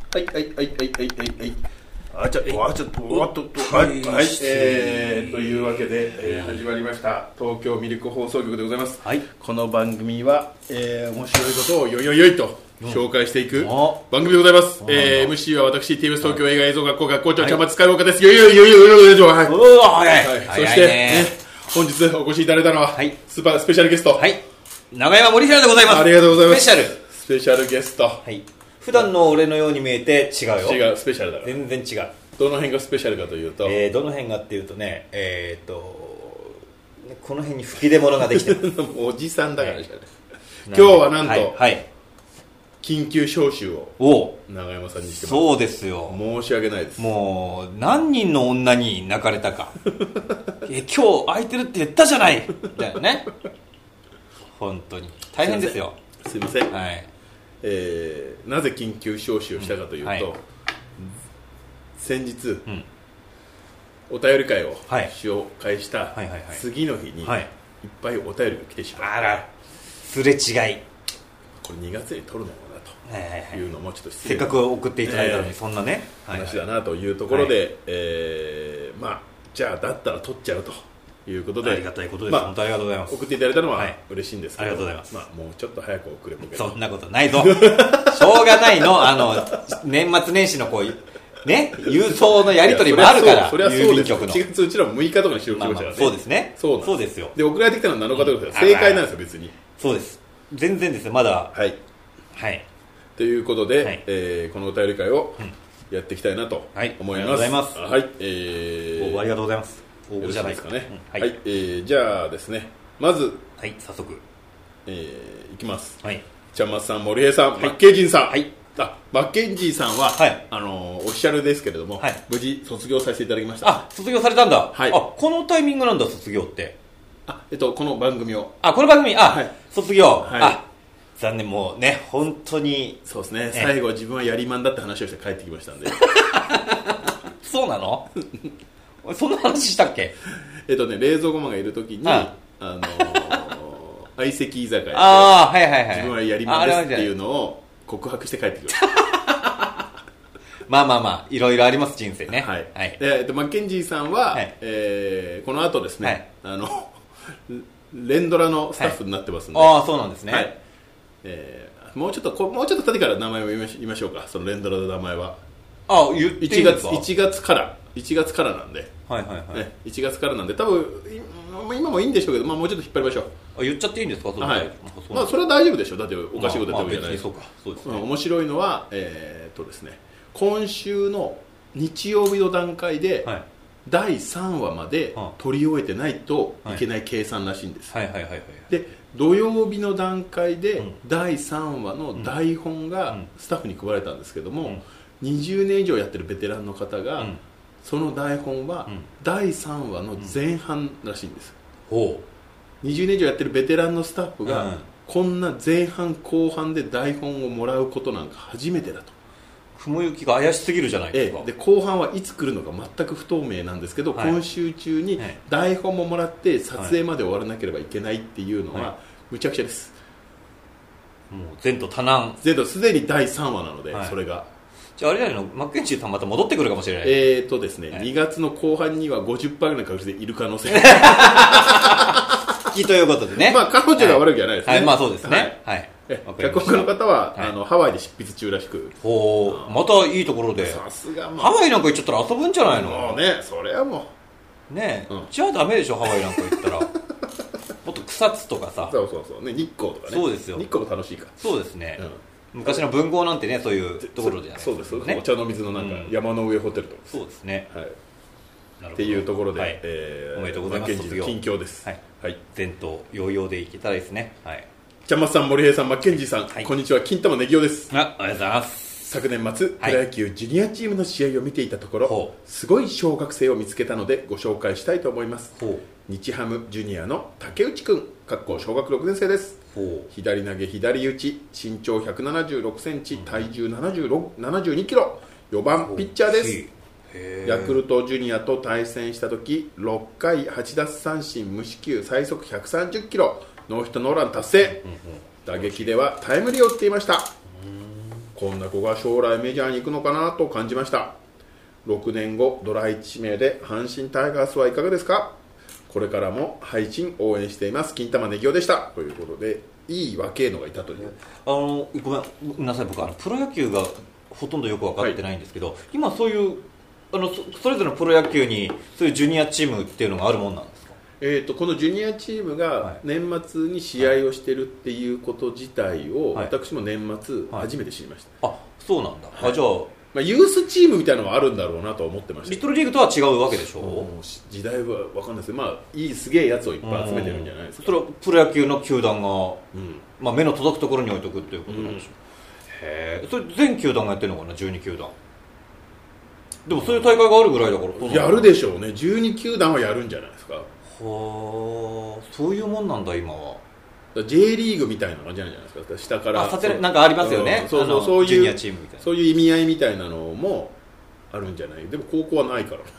はいはいはいはいはいはいはいというわけで、始まりました東京ミルク放送局でございます、はい、この番組は、面白いことをよいよいよいと紹介していく番組でございます、MC は私 TBS 東京映画映像学校学校長茶松海岡です。よいよいよいよいよいよはい、そして、ね、本日お越しいただいたのは、はい、スペシャルゲスト、はい、 長山森平でございます。 ありがとうございます。 スペシャルゲスト、 はい、普段の俺のように見えて違うよ。 違う、スペシャルだから全然違う。 どの辺がスペシャルかというと、 どの辺がっていうとね、この辺に吹き出物ができてるおじさんだからじゃない、今日はなんと、はいはい、緊急招集を長山さんにしてます。 そうですよ、 申し訳ないです。 もう何人の女に泣かれたか今日空いてるって言ったじゃないだよね本当に大変ですよ。 すいません、 はい、 なぜ緊急招集をしたかというと、はい、先日、お便り会を紹介した次の日にいっぱいお便りが来てしまう、 あら、すれ違い、 これ2月に取るのかなというのもちょっとせっかく送っていただいたのに、そんなね話だなというところで、まあじゃあだったら取っちゃうということで、 ありがたいことです、本当ありがとうございます。 送っていただいたのは嬉しいんですけど、 ありがとうございます。 まあ、もうちょっと早く送ればいいけど、そんなことないぞしょうがないの、年末年始のこうね、郵送のやり取りもあるから、郵便局の 1月うちらも6日とかに収録しましたからね、 そうですね、そうですよ。 で送られてきたのは7日ということで正解なんですよ、別に。 そうです、全然ですよ、まだ。 はい、はい、ということで、はい、このお便り会をやっていきたいなと思います、 ありがとうございます。 はい、応募ありがとうございます。応募じゃないですかね。 はい、じゃあですね、まず、 はい、早速いきます。はい、茶松さん、森平さん、マッケンジーさん、はい、マッケンジーさんは、はい、オフィシャルですけれども、はい、無事卒業させていただきました。 あ、卒業されたんだ。 はい、 このタイミングなんだ、卒業って。 この番組を。 この番組、はい、卒業。 はい、 残念、もうね、本当に。 そうですね、最後自分はやりまんだって話をして帰ってきましたんでそうなのそんな話したっけ？ 冷蔵庫マンがいるときに、相席居酒屋で、 はいはいはい、 自分はやりまんですっていうのを告白して帰ってきましたまあまあまあ、いろいろあります、人生ね。 はい、はい、でマッケンジーさんは、はい、この後ですね、はい、連ドラのスタッフになってますんで、 そうなんですね。はい、 もうちょっと経ってから名前を言いましょうか、その連ドラの名前は。 言っていいんですか ？1月からなんで、 はいはいはい、 1月からなんで、多分今もいいんでしょうけど、もうちょっと引っ張りましょう。 言っちゃっていいんですか？ はい、それは大丈夫でしょう。だっておかしいことやってるわけじゃない。 そうですね。 面白いのは、ですね、今週の日曜日の段階で、はい、第3話まで撮り終えてないといけない計算らしいんです。で、土曜日の段階で第3話の台本がスタッフに配られたんですけども、20年以上やってるベテランの方が、その台本は第3話の前半らしいんです。20年以上やってるベテランのスタッフが、こんな前半後半で台本をもらうことなんか初めてだと。 雲行きが怪しすぎるじゃないですか。 で後半はいつ来るのか全く不透明なんですけど、今週中に台本ももらって撮影まで終わらなければいけないっていうのはむちゃくちゃです。 もう前途多難。 すでに第3話なので、それがじゃああれじゃないの、マッケンジーさんまた戻ってくるかもしれない。 ですね、2月の後半には 50% ぐらいの確率でいる可能性ということでね、 彼女が悪いわけじゃないですね。 まあそうですね。 脚本家の方は、ハワイで執筆中らしく、 またいいところで、 さすが、 ハワイなんか行っちゃったら遊ぶんじゃないの。 もうね、それはもうね、じゃあダメでしょ、ハワイなんか行ったらもっと草津とかさ、 そうね、日光とかね。 そうですよ、 日光も楽しいから。 そうですね、昔の文豪なんてね、そういうところじゃないですか。 そうです、お茶の水のなんか山の上ホテルとか。 そうですね、 っていうところで、 おめでとうございます。 卒業近況です。 前途洋々でいけたらいいですね。 茶松さん、森平さん、マッケンジーさん、こんにちは。金玉ねぎおです。 ありがとうございます。 昨年末、プロ野球ジュニアチームの試合を見ていたところ、すごい小学生を見つけたのでご紹介したいと思います。日ハムジュニアの竹内くん、小学6年生です。左投げ左打ち、身長176センチ、体重72キロ、4番ピッチャーです。ヤクルトジュニアと対戦した時、6回8奪三振無四球、最速130キロ、ノーヒットノーラン達成。打撃ではタイムリーを打っていました。 こんな子が将来メジャーに行くのかなと感じました。6年後ドラ1指名で阪神タイガースはいかがですか。これからも配信応援しています。金玉ねぎおでしたということで、いい若いのがいたという。 ごめんなさい、僕プロ野球がほとんどよく分かってないんですけど、今そういうそれぞれのプロ野球にそういうジュニアチームっていうのがあるもんなんですか。 このジュニアチームが年末に試合をしてるっていうこと自体を、私も年末初めて知りました。 あ、そうなんだ。じゃあ、 ユースチームみたいなのがあるんだろうなと思ってました。 リトルリーグとは違うわけでしょ。 時代は分かんないですけど、すげえやつをいっぱい集めてるんじゃないですか。 それはプロ野球の球団が、目の届くところに置いとくっていうことなんでしょう。へえ。それ全球団がやってるのかな、12球団。でもそういう大会があるぐらいだからやるでしょうね。12球団はやるんじゃないですか。はあ、 そういうもんなんだ今は。 J リーグみたいなのじゃないですか。下からなんかありますよね。 そういうジュニアチームみたいな、 そういう意味合いみたいなのもあるんじゃない。でも高校はないから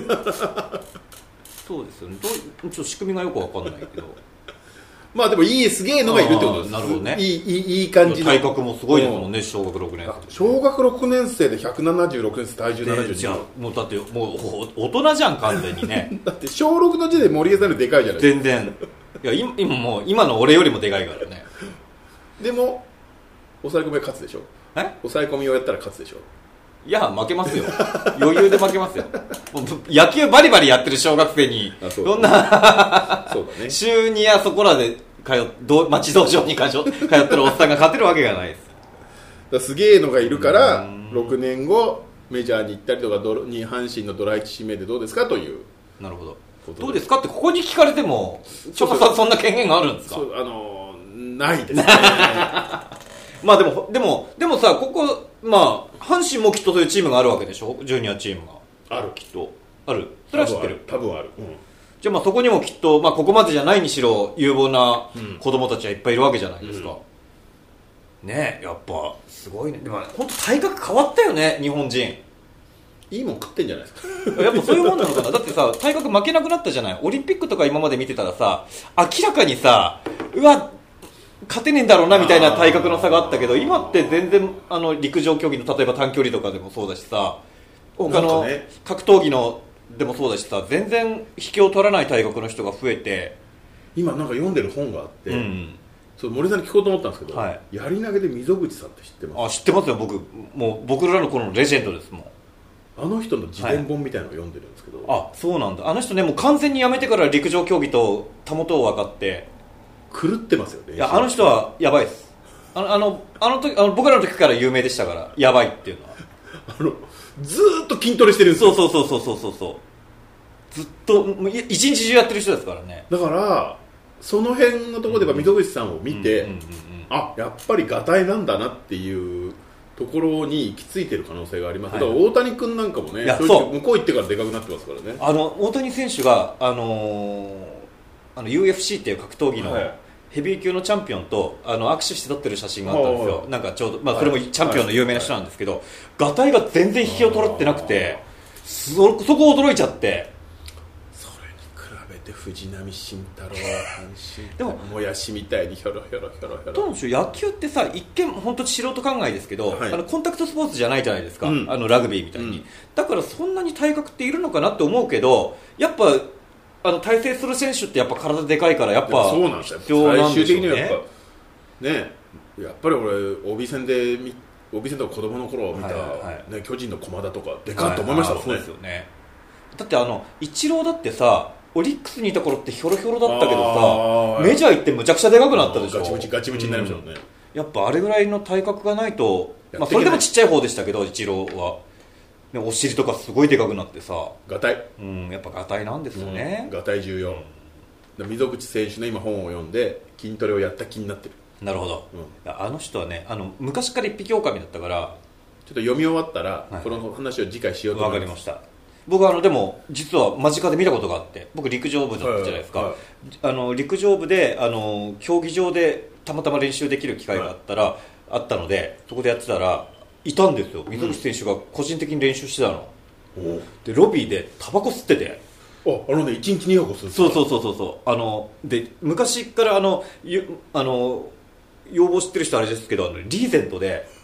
そうですよね。ちょっと仕組みがよくわかんないけどまあでもすげえのがいるってことです。 なるほどね。 いい感じの体格もすごいですもんね。小学6年生、 小学6年生で176センチ、体重72キロ。 もうだってもう大人じゃん完全にねだって小6の時で森江さんよりでかいじゃないですか。 全然。いや今の俺よりもでかいからね。 でも抑え込みは勝つでしょ。抑え込みをやったら勝つでしょ。 いや負けますよ余裕で負けますよ。もう野球バリバリやってる小学生にどんなそうだ、ね、週2やそこらで町道場に通ってるおっさんが勝てるわけがないです。 すげえのがいるから6年後メジャーに行ったりとかに阪神のドラ1指名でどうですかという。 なるほど。どうですかってここに聞かれてもちょっとそんな権限があるんですか。 ないですねまあでもさ、ここ阪神もきっとそういうチームがあるわけでしょ。ジュニアチームがある。 きっとある。それは知ってる。 多分ある、 じゃあそこにもきっと、ここまでじゃないにしろ有望な子供たちはいっぱいいるわけじゃないですか、ねえ。やっぱすごいね。でも本当体格変わったよね日本人。 いいもん食ってんじゃないですかやっぱそういうもんなのかな。だってさ、体格負けなくなったじゃない。オリンピックとか今まで見てたらさ、明らかにさ、勝てねえんだろうなみたいな体格の差があったけど、今って全然陸上競技の例えば短距離とかでもそうだしさ、他の格闘技のでもそうだしさ、全然引きを取らない体格の人が増えて。 今なんか読んでる本があって、森さんに聞こうと思ったんですけど、やり投げで溝口さんって知ってます？ 知ってますよ。僕らの頃のレジェンドですもん。 あの人の自伝本みたいなのを読んでるんですけど、 そうなんだ。あの人ね、もう完全にやめてから陸上競技とたもとを分かって狂ってますよね。 いや、あの人はやばいです。僕らの時から有名でしたから、やばいっていうのはずーっと筋トレしてるんですよ。 そうずっと一日中やってる人ですからね。 だからその辺のところで溝口さんを見て、やっぱりガタイなんだなっていうところに行き着いてる可能性があります。だから大谷君なんかもね、向こう行ってからでかくなってますからね。 大谷選手がUFC っていう格闘技のヘビー級のチャンピオンと握手して撮ってる写真があったんですよ。なんかちょうど、それもチャンピオンの有名な人なんですけど、ガタイが全然引きを取ってなくて、そこ驚いちゃって。 それに比べて藤浪晋太郎は阪神でももやしみたいにヒョロヒョロヒョロヒョロ。 どうなんでしょう。野球ってさ、一見本当素人考えですけど、コンタクトスポーツじゃないじゃないですか、ラグビーみたいに、だからそんなに体格っているのかなって思うけど、やっぱ対戦する選手ってやっぱ体でかいからやっぱ必要なんでしょうね。最終的にはやっぱり俺帯線とか子供の頃見た、巨人の駒田とかでかっと思いましたもんね。 そうですよね。だってイチローだってさ、オリックスにいた頃ってヒョロヒョロだったけどさ、メジャー行ってむちゃくちゃでかくなったでしょ。 ガチムチになりましたもんね。 やっぱあれぐらいの体格がないと、それでもちっちゃい方でしたけどイチローはお尻とかすごいでかくなってさ、 ガタイ、 やっぱガタイなんですよね。 ガタイ重要。溝口選手の今本を読んで筋トレをやった気になってる。 なるほど、あの人はね、昔から一匹狼だったから。 ちょっと読み終わったら、この話を次回しようと思います。 わかりました。僕でも実は間近で見たことがあって、僕陸上部だったじゃないですか、陸上部で競技場でたまたま練習できる機会があったので、そこでやってたらいたんですよ、溝口選手が個人的に練習してたの、でロビーでタバコ吸ってて、 1日2箱吸ってた。 そうで昔から要望知ってる人あれですけど、リーゼントで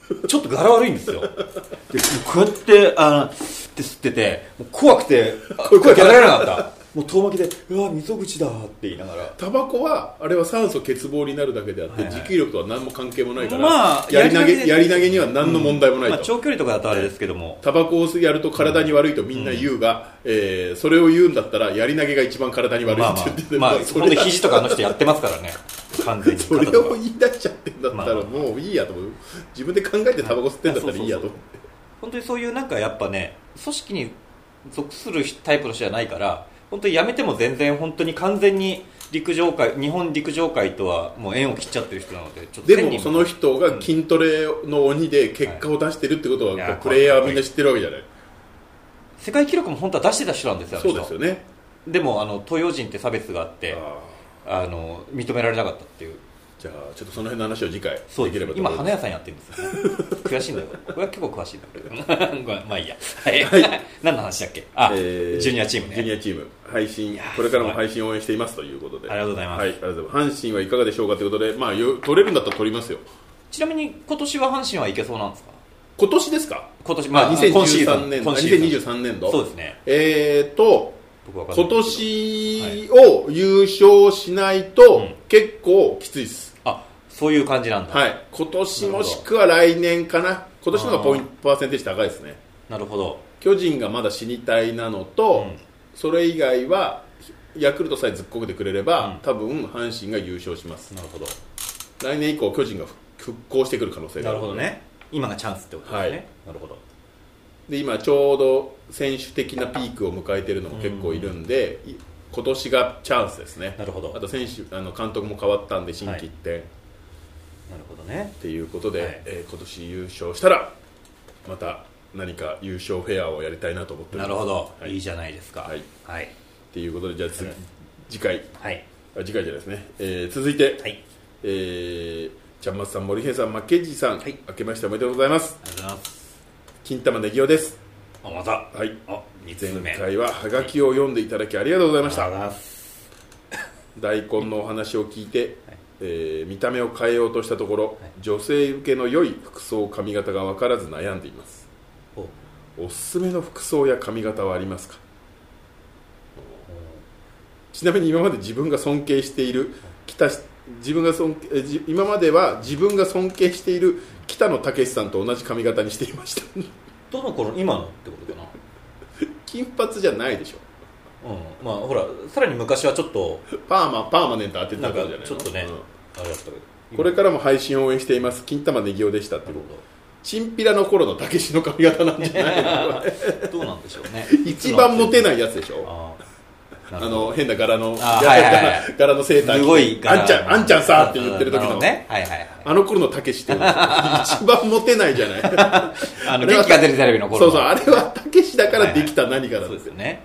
ちょっと柄悪いんですよ。でこうやって吸っててもう怖くて声かけられなかった。もう遠巻きでうわ溝口だって言いながら。 タバコはあれは酸素欠乏になるだけであって、持久力とは何も関係もないから、 まあ、 やり投げには何の問題もないと、 長距離とかだとあれですけども、 タバコをやると体に悪いとみんな言うが、それを言うんだったらやり投げが一番体に悪いって言って、 本当肘とか人やってますからね完全に。 それを言い出しちゃってんだったらもういいやと思う。自分で考えてタバコ吸ってんだったらいいやと思って。 本当にそういうなんかやっぱね、組織に属するタイプの人じゃないから、本当にやめても全然本当に完全に日本陸上界とはもう縁を切っちゃってる人なので、ちょっとでもその人が筋トレの鬼で結果を出してるってことは、プレイヤーはみんな知ってるわけじゃない。 世界記録も本当は出してた人なんですよ。 そうですよね。 でも東洋人って差別があって認められなかったっていう。じゃあちょっとその辺の話を次回できればと思います。 今花屋さんやってるんですよね悔しいんだよ。これは結構詳しいんだけどまあいいや、はい、何の話だっけ。ジュニアチームね。ジュニアチーム配信、これからも配信を応援していますということで、 ありがとうございます。 はい、ありがとうございます。阪神はいかがでしょうかということで、まあ取れるんだったら取りますよ。 ちなみに今年は阪神はいけそうなんですか。 今年ですか。 今年、 2013年度、2023年度。 そうですね。 今年を優勝しないと結構きついです。 そういう感じなんだ。 はい。今年もしくは来年かな。今年の方がパーセンテージ高いですね。 なるほど。 巨人がまだ死にたいなのと、それ以外はヤクルトさえずっこけてくれれば、多分阪神が優勝します。 なるほど。 来年以降巨人が復興してくる可能性がある。 なるほどね。今がチャンスってことですね。はい、なるほど。 で今ちょうど選手的なピークを迎えているのも結構いるんで、今年がチャンスですね。 なるほど。 あと選手監督も変わったんで心機一転。 なるほどね。 っていうことで、今年優勝したらまた何か優勝フェアをやりたいなと思っております。 なるほど、はい、いいじゃないですか。 はい、 はい、 っていうことでじゃあ次回、 はい、 次回じゃないですね、続いて、 はい、 ちゃんまつさん、森平さん、マッケンジーさん、はい、明けましておめでとうございます。 ありがとうございます。 金玉ねぎおです。 また、 はい、 2通目。 前回はハガキを読んでいただきありがとうございました。 ありがとうございます。 大根のお話を聞いて、見た目を変えようとしたところ、女性受けの良い服装髪型が分からず悩んでいます。おすすめの服装や髪型はありますか。ちなみに今まで自分が尊敬している今までは自分が尊敬している北野武さんと同じ髪型にしていましたどの頃、今のってことかな金髪じゃないでしょ。 まあほら、さらに昔はちょっとパーマネント当ててたからじゃないの。 ちょっとね、あれだったけど、 これからも配信を応援しています。金玉ねぎおでしたってこと。チンピラの頃のたけしの髪型なんじゃないのどうなんでしょうね一番モテないやつでしょ。変な柄の柄のセーターすごいあんちゃんさって言ってる時のあの頃のたけしって一番モテないじゃない元気が出るテレビの頃の。そうそう、あれはたけしだからできた何かなんですよね。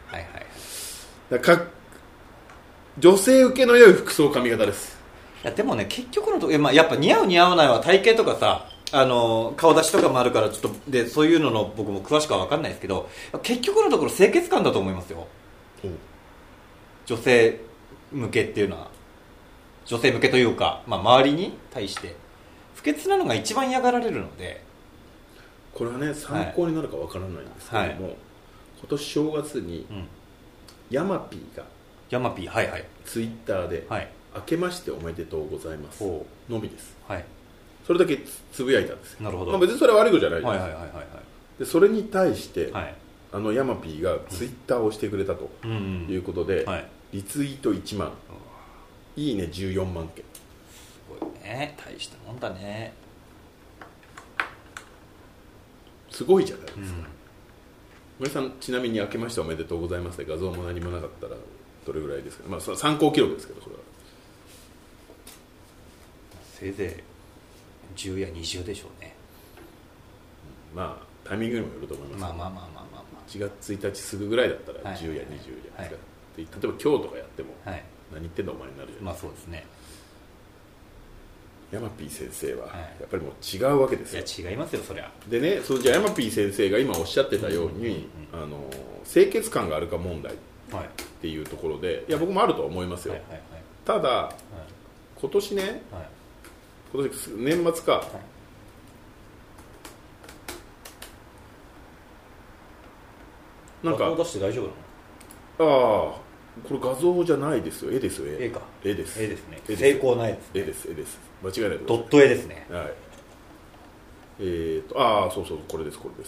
女性受けの良い服装髪型です。 いやでもね、結局のところ、やっぱ似合う似合わないは体型とかさ、顔出しとかもあるからちょっとで、そういうのの僕も詳しくは分かんないですけど、結局のところ清潔感だと思いますよ。女性向けっていうのは、女性向けというか、周りに対して不潔なのが一番嫌がられるので、 これはね参考になるか分からないんですけども、今年正月に、ヤマピーがツイッターで、明けましておめでとうございますのみです。それだけつぶやいたんですよ。 なるほど。 別にそれは悪いことじゃないです。でそれに対して、ヤマピーがツイッターをしてくれたということで、リツイート1万、いいね14万件。 すごいね、大したもんだね。 すごいじゃないですか。森さん、ちなみに明けましておめでとうございますで画像も何もなかったらどれぐらいですか。参考記録ですけど、これはせいぜい10や20でしょうね。 タイミングにもよると思います。1月1日すぐぐらいだったら10や20じゃないですか。例えば今日とかやっても、何言ってんだお前になるじゃないですか。 そうですね。 ヤマピー先生はやっぱりもう違うわけですよ。 いや違いますよ、そりゃ。 でね、じゃあヤマピー先生が今おっしゃってたように、清潔感があるか問題っていうところで、いや僕もあるとは思いますよ。ただ、今年ね、今年年末か、 なんか画像出して大丈夫なあの？ あこれ画像じゃないですよ、絵ですよ、 絵か。 絵です、 絵ですね。成功な絵です、 絵です、絵です、間違いない。 ドット絵ですね。 はい。ああそうそう、これです、これです。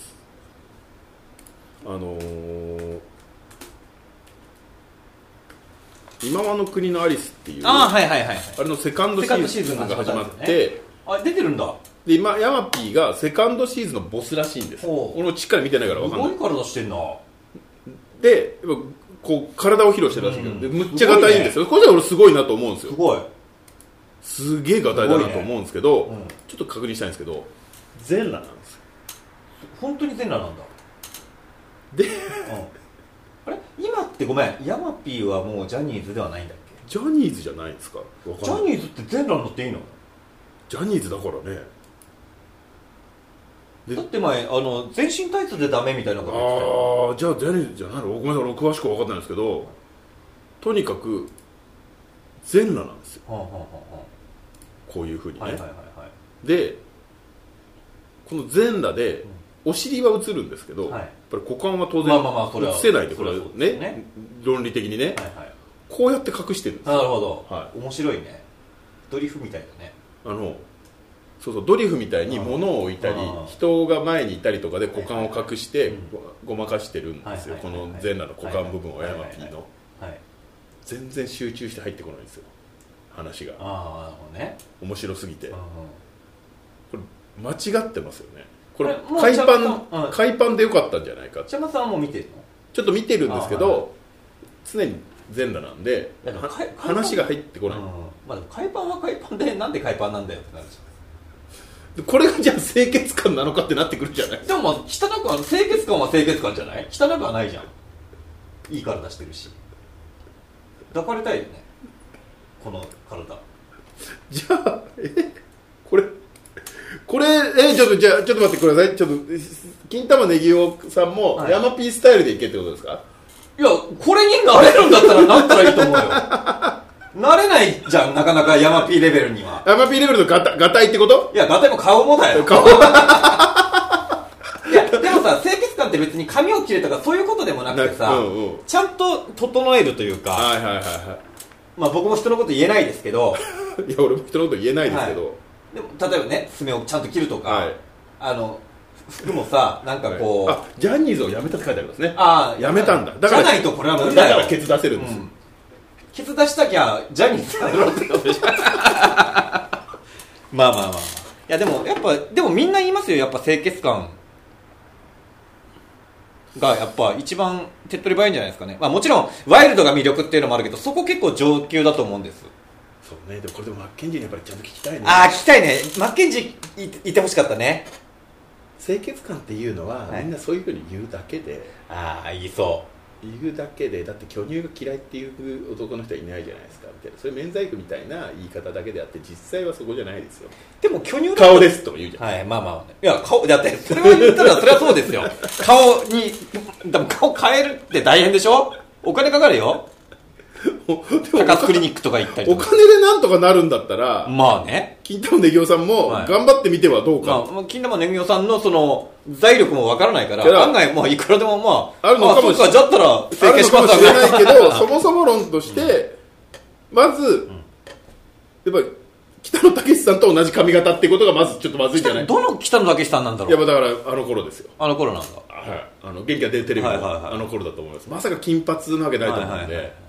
今はの国のアリスっていう、 はいはいはい、 あれのセカンドシーズンが始まって、 あ、出てるんだ。 で今ヤマピーがセカンドシーズンのボスらしいんです。俺もしっかり見てないから分かんない。 すごい体してんな。 でこう体を披露してるらしいけど、でむっちゃガタいいんですよ。これじゃ俺すごいなと思うんですよ。 すごい。 すげえガタイだなと思うんですけど、ちょっと確認したいんですけど、全裸なんですよ。 本当に全裸なんだ。 で、 あれ今ってごめん、ヤマピーはもうジャニーズではないんだっけ？ ジャニーズじゃないですか。 ジャニーズって全裸になっていいの？ ジャニーズだからね。 だって前全身タイツでダメみたいなこと言ってたよ。ああ、じゃあジャニーズじゃないの？ごめんなさい、俺詳しく分かんないんですけど、とにかく全裸なんですよ。こういうふうにね。で、この全裸でお尻は映るんですけど、やっぱり股間は当然映せないで、これはね、論理的にね、こうやって隠してるんですよ。 なるほど、面白いね。ドリフみたいだね。 そうそう、ドリフみたいに物を置いたり人が前にいたりとかで股間を隠してごまかしてるんですよ。この全裸の股間部分はヤマピーの全然集中して入ってこないんですよ、話が。 ああ、ね、 面白すぎて。これ間違ってますよね。これ海パンでよかったんじゃないか。 千葉さんも見てるの？ ちょっと見てるんですけど、常に全裸なんで話が入ってこない。 まあでも海パンは海パンでなんで海パンなんだよってなるじゃん。 これがじゃあ清潔感なのかってなってくるじゃない。 でもまあ汚くは清潔感は清潔感じゃない？汚くはないじゃん。いい体してるし抱かれたいよね、この体。 じゃあこれちょっと待ってください。ちょっと金玉ねぎおさんもヤマピースタイルでいけってことですか？ いや、これになれるんだったらなったらいいと思うよ。なれないじゃん、なかなかヤマピーレベルには。 ヤマピーレベルのガタイってこと？ いや、ガタイも顔もだよ。顔いや、でもさ、清潔感って別に髪を切れとかそういうことでもなくてさ、ちゃんと整えるというか、まあ僕も人のこと言えないですけどいや、俺も人のこと言えないですけど、 でも例えばね、爪をちゃんと切るとか、服もさ、なんかこう、ジャニーズを辞めたって書いてありますね。辞めたんだ。 だからじゃないとこれは無理だよ。 だからケツ出せるんですよ。 ケツ出したきゃジャニーズだろうってことでしょ。まあまあまあ、いやでもやっぱでもみんな言いますよ、やっぱ清潔感がやっぱ一番手っ取り早いんじゃないですかね。まあもちろんワイルドが魅力っていうのもあるけど、そこ結構上級だと思うんです。 そうね。でもこれでもマッケンジーにやっぱりちゃんと聞きたいね。 ああ、聞きたいね。マッケンジーいてほしかったね。 清潔感っていうのは、みんなそういうふうに言うだけで、 ああ、言いそう言うだけで、だって巨乳が嫌いっていう男の人はいないじゃないですかみたいな、それ免罪符みたいな言い方だけであって、実際はそこじゃないですよ。 でも巨乳顔ですとか言うじゃん。 はい、まあまあ、いや顔だってそれを言ったらそれはそうですよ。顔にでも顔変えるって大変でしょ。お金かかるよ。高須クリニックとか行ったりとか。 お金でなんとかなるんだったら、 まあね、 金玉ねぎおさんも頑張ってみてはどうか。 まあ、金玉ねぎおさんのその財力もわからないから、案外まあいくらでもまああるのかもしれない。 だったら整形しますかもしれないけど、そもそも論として、まずやっぱり北野武さんと同じ髪型ってことがまずちょっとまずいじゃない。 どの北野武さんなんだろう。 いやだからあの頃ですよ。 あの頃なんだ。 はい。元気が出るテレビのあの頃だと思います。まさか金髪なわけないと思うんで。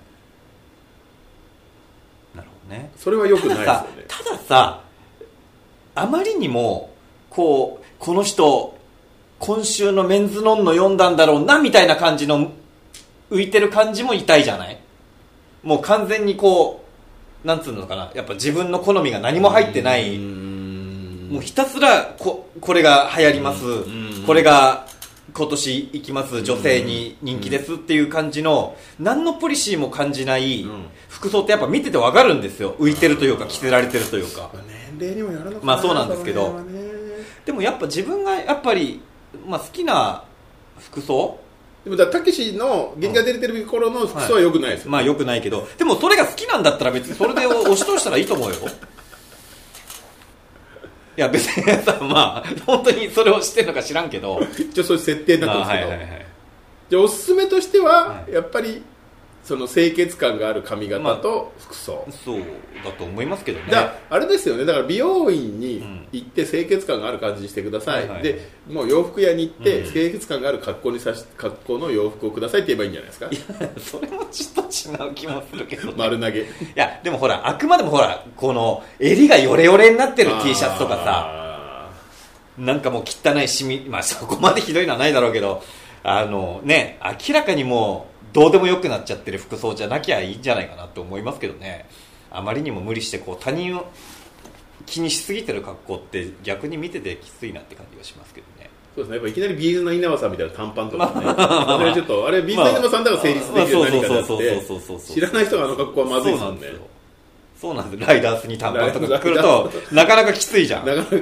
ね、 それは良くないですよね。 たださ、あまりにもこの人今週のメンズノンノ読んだんだろうなみたいな感じの浮いてる感じも痛いじゃない。もう完全になんつうのかな、やっぱ自分の好みが何も入ってない、もうひたすらこれが流行ります、これが今年行きます女性に人気ですっていう感じの何のポリシーも感じない服装ってやっぱ見てて分かるんですよ。浮いてるというか着せられてるというか、 年齢にもやらなくて、 まあそうなんですけど、でもやっぱ自分がやっぱり、まあ、好きな服装でもたけしの元気が出てる頃の服装は良くないですよ、 まあ良くないけど、でもそれが好きなんだったら別にそれで押し通したらいいと思うよ。いや別にさ、まあ本当にそれを知ってるのか知らんけど、 一応そういう設定になってますけど、 じゃあおすすめとしては、やっぱりその清潔感がある髪型と服装、 そうだと思いますけどね。 あれですよね、だから美容院に行って清潔感がある感じにしてください、でもう洋服屋に行って清潔感がある格好の洋服をくださいって言えばいいんじゃないですか。 いやそれもちょっと違う気もするけど、ね、 丸投げ。いやでもほら、あくまでもほらこの襟がヨレヨレになってる T シャツとかさ、なんかもう汚いシミ、まあそこまでひどいのはないだろうけど、ね、明らかにもうどうでもよくなっちゃってる服装じゃなきゃいいんじゃないかなと思いますけどね。あまりにも無理してこう他人を気にしすぎてる格好って逆に見ててきついなって感じがしますけどね。 そうですね、やっぱいきなりビーズの稲葉さんみたいな短パンとかね、それちょっとあれビーズの稲葉さんだから成立できる何かであって、知らない人があの格好はまずいですもんね。 そうなんですよ。ライダースに短パンとか来るとなかなかきついじゃん。なかなか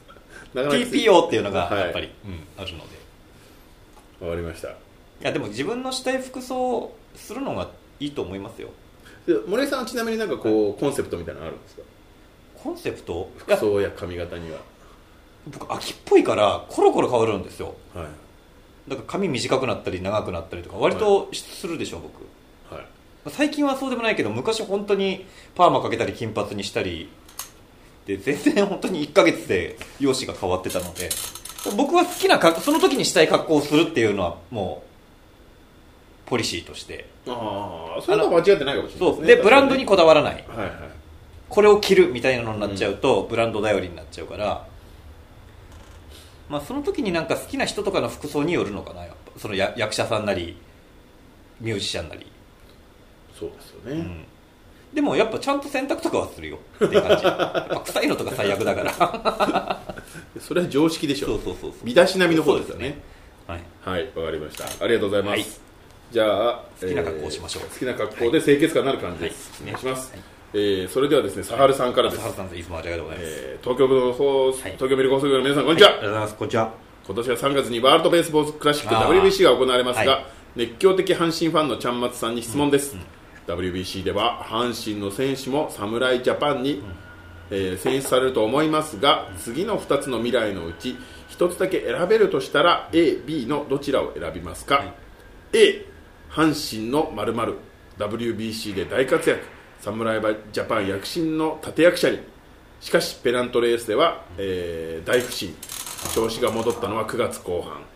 TPO っていうのがやっぱり、あるので。 わかりました。 いやでも自分のしたい服装をするのがいいと思いますよ。 森井さんはちなみになんかこう、コンセプトみたいなのあるんですか？ コンセプト？ 服装や髪型には。 僕秋っぽいからコロコロ変わるんですよ、 はい、 だから髪短くなったり長くなったりとか割とするでしょ、僕、はい、最近はそうでもないけど昔本当にパーマかけたり金髪にしたりで全然本当に1ヶ月で容姿が変わってたので、僕は好きなその時にしたい格好をするっていうのはもうポリシーとして、 ああ、それは間違ってないかもしれないですね。 そうでブランドにこだわらない、 はいはい、 これを着るみたいなのになっちゃうと、ブランド頼りになっちゃうから、まあ、その時になんか好きな人とかの服装によるのかな、やっぱその役者さんなりミュージシャンなり。 そうですよね、 でもやっぱちゃんと洗濯とかはするよっていう感じ。やっぱ臭いのとか最悪だからそれは常識でしょ。 そう身だしなみの方ですよね。 はい、 はい、わかりました。ありがとうございます、はい、じゃあ好きな格好をしましょう、 好きな格好で清潔感のある感じです、お願いします、それではですね、サハルさんからです。 サハルさん、いつもありがとうございます。 東京ミルク放送局の皆さん、こんにちは。 ありがとうございます。こんにちは。 今年は3月にワールドベースボールクラシック WBC が行われますが、熱狂的阪神ファンのちゃんまつさんに質問です、WBC では阪神の選手も侍ジャパンに、選出されると思いますが、次の2つの未来のうち1つだけ選べるとしたら A、B のどちらを選びますか、A、阪神の〇〇 WBC で大活躍、侍ジャパン躍進の立役者に。しかしペナントレースでは、大不振、調子が戻ったのは9月後半。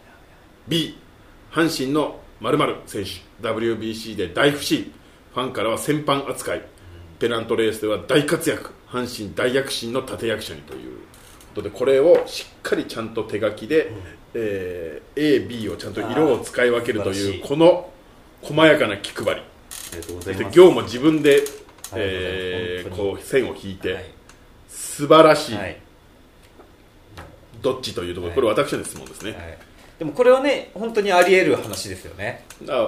B、阪神の〇〇選手 WBC で大不振、ファンからは戦犯扱い、ペナントレースでは大活躍、阪神大躍進の立役者にということで、これをしっかりちゃんと手書きで、A、B をちゃんと色を使い分けるというこの細やかな気配り、行も自分で、こう線を引いて、素晴らしい、どっちというところ、これ私の質問ですね、 でもこれはね本当にあり得る話ですよね。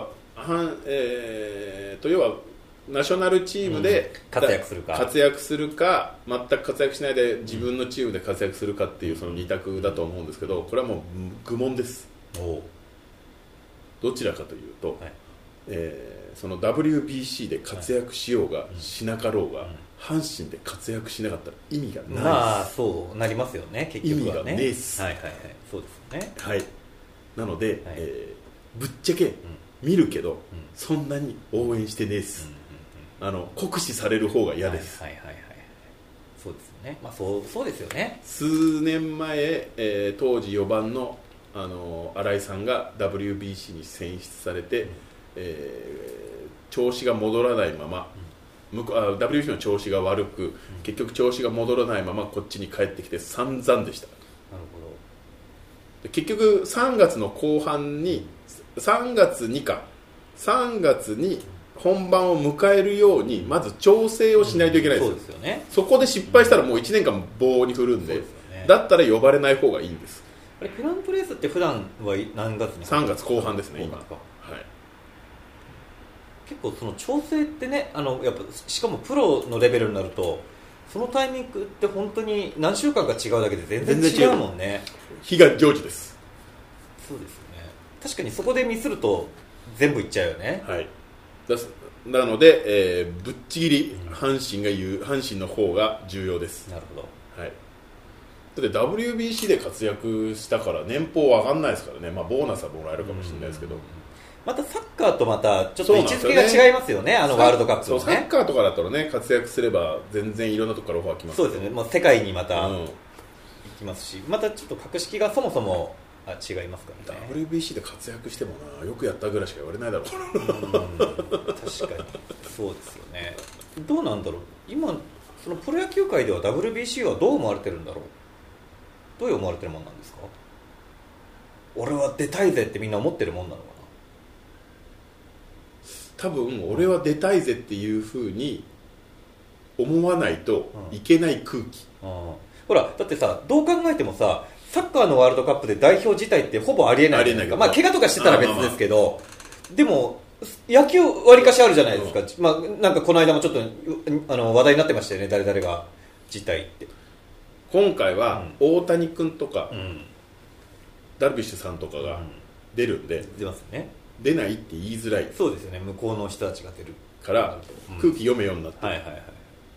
要はナショナルチームで、 活躍するか全く活躍しないで自分のチームで活躍するかっていうその2択だと思うんですけど、これはもう愚問です。どちらかというと、その WBC で活躍しようがしなかろうが、阪神で活躍しなかったら意味がないです。 まあそうなりますよね、結局はね。 意味がねえっす。 はいはいはい、そうですね。 はい。なので、ぶっちゃけ見るけど、そんなに応援してねえっす。酷使される方が嫌です。 はいはいはいはい。そうですよね。まあそうですよね。 数年前、当時4番の新井さんが WBC に選出されて、調子が戻らないまま、WBC の調子が悪く、結局調子が戻らないままこっちに帰ってきて散々でした。なるほど。結局3月の後半に3月に本番を迎えるようにまず調整をしないといけないですよ。 そうですよね。 そこで失敗したらもう1年間棒に振るんで、だったら呼ばれない方がいいんです。 あれペナントレースって普段は何月に？ 3月後半ですね今。はい。 結構その調整ってね、やっぱしかもプロのレベルになるとそのタイミングって本当に何週間か違うだけで全然違うもんね。 日が常時です。 そうですよね。確かにそこでミスると全部いっちゃうよね。 はい。なので、ぶっちぎり阪神の方が重要です。 なるほど。 はい。だって WBC で活躍したから年俸は上がんないですからね。まあボーナスはもらえるかもしれないですけど。 またサッカーとまたちょっと位置づけが違いますよね、ワールドカップのね。 サッカーとかだったらね、活躍すれば全然いろんなところからオファー来ます。 そうですね、もう世界にまた行きますし、またちょっと格式がそもそも違いますからね。 WBC で活躍してもな、よくやったぐらいしか言われないだろう。 確かにそうですよね。どうなんだろう、今そのプロ野球界では WBC はどう思われてるんだろう。どう思われてるもんなんですか。俺は出たいぜってみんな思ってるもんなのかな。 多分俺は出たいぜっていう風に思わないといけない空気、 ほらだってさ、どう考えてもさ、サッカーのワールドカップで代表自体ってほぼありえないじゃないですか。まあ怪我とかしてたら別ですけど、でも野球わりかしあるじゃないですか。まあなんかこの間もちょっと話題になってましたよね、誰々が辞退って。 今回は大谷君とか、ダルビッシュさんとかが出るんで、 出ますね。 出ないって言いづらい。 そうですよね、向こうの人たちが出るから空気読めようになって、 はいはいはい、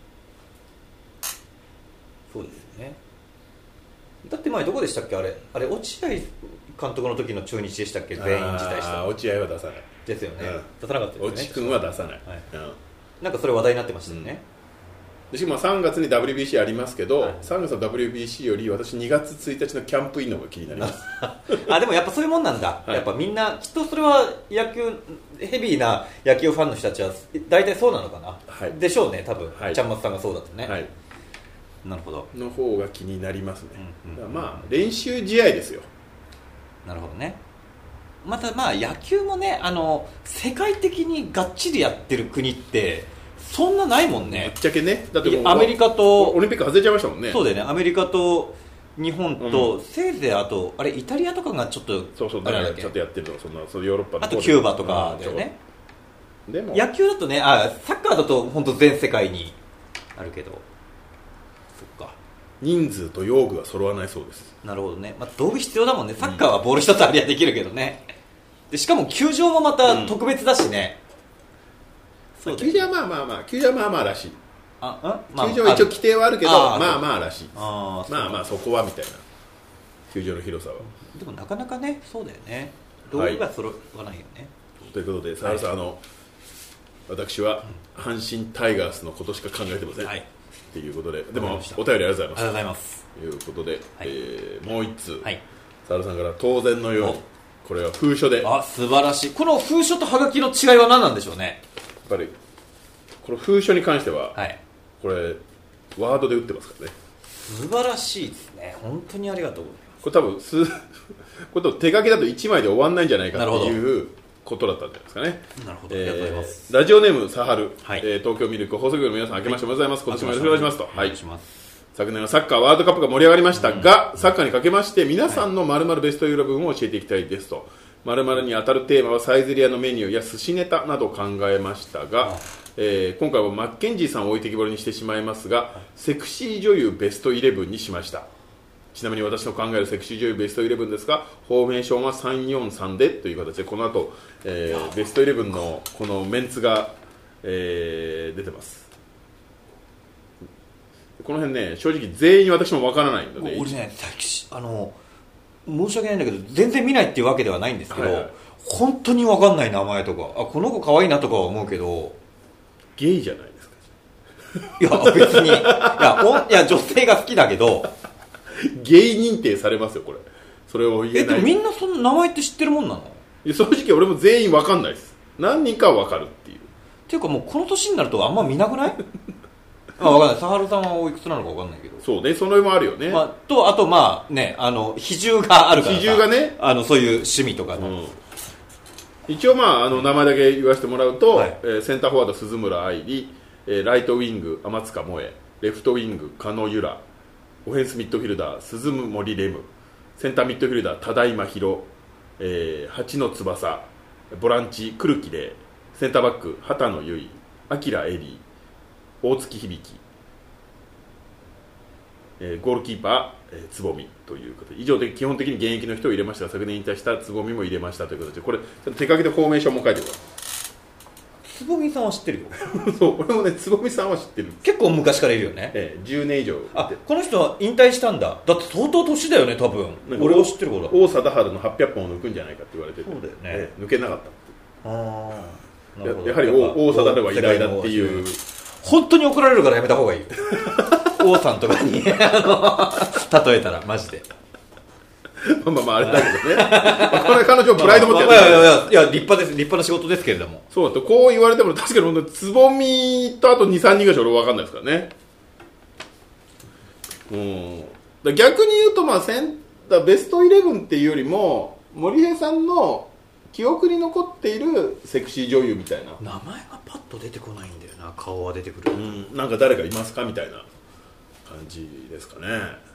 そうですよね。だって前どこでしたっけ、あれ落合監督の時の中日でしたっけ、全員辞退した。 落合は出さないですよね、出さなかったですね。 落合君は出さない、 なんかそれ話題になってましたよね。 でしかも3月に WBC ありますけど、3月の WBC より私2月1日のキャンプインの方が気になりますでもやっぱそういうもんなんだ、やっぱみんなきっとそれは野球ヘビーな野球ファンの人たちは大体そうなのかな、でしょうね多分、ちゃんまつさんがそうだとね、なるほどの方が気になりますね、まあ練習試合ですよ。 なるほどね。またまあ野球もね、世界的にがっちりやってる国ってそんなないもんね。 ぶっちゃけね。だってもうアメリカとオリンピック外れちゃいましたもんね。 そうだよね。アメリカと日本と、せいぜいあとあれイタリアとかがちょっとあれだっけ、ちょっとやってるの、そうヨーロッパのあとキューバとかだよね。でも野球だとね、サッカーだと本当全世界にあるけど、そっか。 人数と用具は揃わないそうです。 なるほどね。まあ、道具必要だもんね。サッカーはボール一つありゃできるけどね。でしかも球場もまた特別だしね。 球場は球場はまあまあらしい。球場は一応規定はあるけど、まあまあらしい。まあまあそこはみたいな。球場の広さは。 でもなかなかね、そうだよね。道具が揃わないよね。 ということで、澤田さん、私は阪神タイガースのことしか考えてません。っていうことで、でもお便りありがとうございます。 ありがとうございます。 ということで、もう一通、澤田さんから当然のように、これは封書で。 素晴らしい。この封書とハガキの違いは何なんでしょうね。 やっぱりこの封書に関しては、これワードで打ってますからね。 素晴らしいですね。本当にありがとうございます。これ多分手書きだと1枚で終わんないんじゃないかっていうことだったんじゃないですかね。 なるほど、ありがとうございます。 ラジオネームサハル、東京ミルク放送局の皆さん、明けましておめでとうございます。今年もよろしくお願いしますと。 お願いします。 昨年はサッカーワールドカップが盛り上がりましたが、サッカーにかけまして皆さんの〇〇ベスト11を教えていきたいですと。〇〇に当たるテーマはサイゼリアのメニューや寿司ネタなど考えましたが、今回はマッケンジーさんを置いてきぼりにしてしまいますが、セクシー女優ベスト11にしました。ちなみに私の考えるセクシー女優ベスト11ですが、フォーメーションは343でという形で、この後、ベスト11のこのメンツが、出てます。この辺ね、正直全員私もわからないので、 俺ね、申し訳ないんだけど全然見ないっていうわけではないんですけど、本当に分かんない名前とか、この子可愛いなとかは思うけど、 ゲイじゃないですか。 いや別にいや女性が好きだけどゲイ認定されますよこれ。それを言えない。 でもみんなその名前って知ってるもんなの？ いや正直俺も全員分かんないです。何人かは分かるっていう。 っていうかもうこの年になるとあんま見なくない？分かんない。サハルさんはおいくつなのか分かんないけど。 そうね、その辺もあるよね。 あとまあね、比重があるからさ。比重がね、 そういう趣味とかの。 一応名前だけ言わせてもらうと、センターフォワード鈴村愛理、ライトウィング天塚萌え、レフトウィング狩野由良、オフェンスミッドフィルダー鈴森レム、センターミッドフィルダー多田今弘、八野翼、ボランチ古木玲、センターバック畑野由衣、明エリー、大月響、ゴールキーパー、つぼみということで、以上で基本的に現役の人を入れましたが、昨年引退したつぼみも入れましたということで、これ手書きでフォーメーションも書いてください。 つぼみさんは知ってるよそう俺もね、つぼみさんは知ってる。 結構昔からいるよね、 10年以上。 この人は引退したんだ。だって相当年だよね多分。俺を知ってる頃王貞治の800本を抜くんじゃないかって言われてて、 そうだよね、 抜けなかった。 やはり王貞治は偉大だっていう。 本当に怒られるからやめた方がいい王さんとかに例えたらマジでまああれだけどねこれ彼女プライド持ってやる、いや立派です、立派な仕事ですけれども、 そうだとこう言われても確かに本当につぼみとあと 2,3 人がしか俺分かんないですからね。逆に言うとベストイレブンっていうよりも森平さんの記憶に残っているセクシー女優みたいな名前がパッと出てこないんだよな。顔は出てくる、 なんか誰かいますかみたいな感じですかね。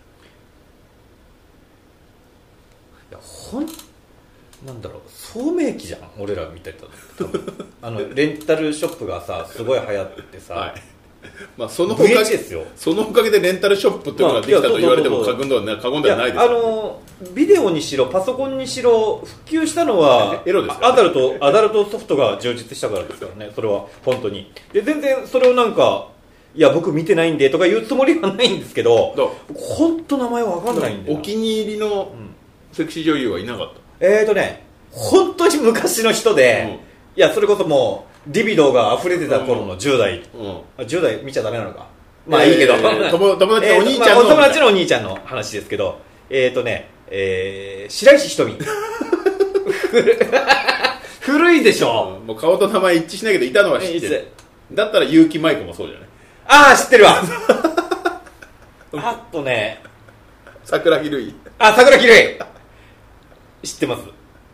いやなんだろう、聡明期じゃん俺らみたいなレンタルショップがさすごい流行ってさ、はいまあ、そのおかげでレンタルショップっていうのができたと言われても過言ではないですよね。 ビデオにしろパソコンにしろ普及したのはエロです、ね、 アダルトソフトが充実したからですからね。それは本当にで全然それをなんかいや僕見てないんでとか言うつもりはないんですけど、本当名前は分かんないんで。 お気に入りのセクシー女優はいなかった？ 本当に昔の人で、いやそれこそもうリビドーが溢れてた頃の10代、10代見ちゃダメなのか、まあいいけど、 友達のお兄ちゃんの、 お友達のお兄ちゃんの話ですけど、白石瞳古いでしょ、 もう顔と名前一致しないけどいたのは知ってる。だったら結城舞子もそうじゃない？ ああ知ってるわあとね桜木類、 桜木類知ってます。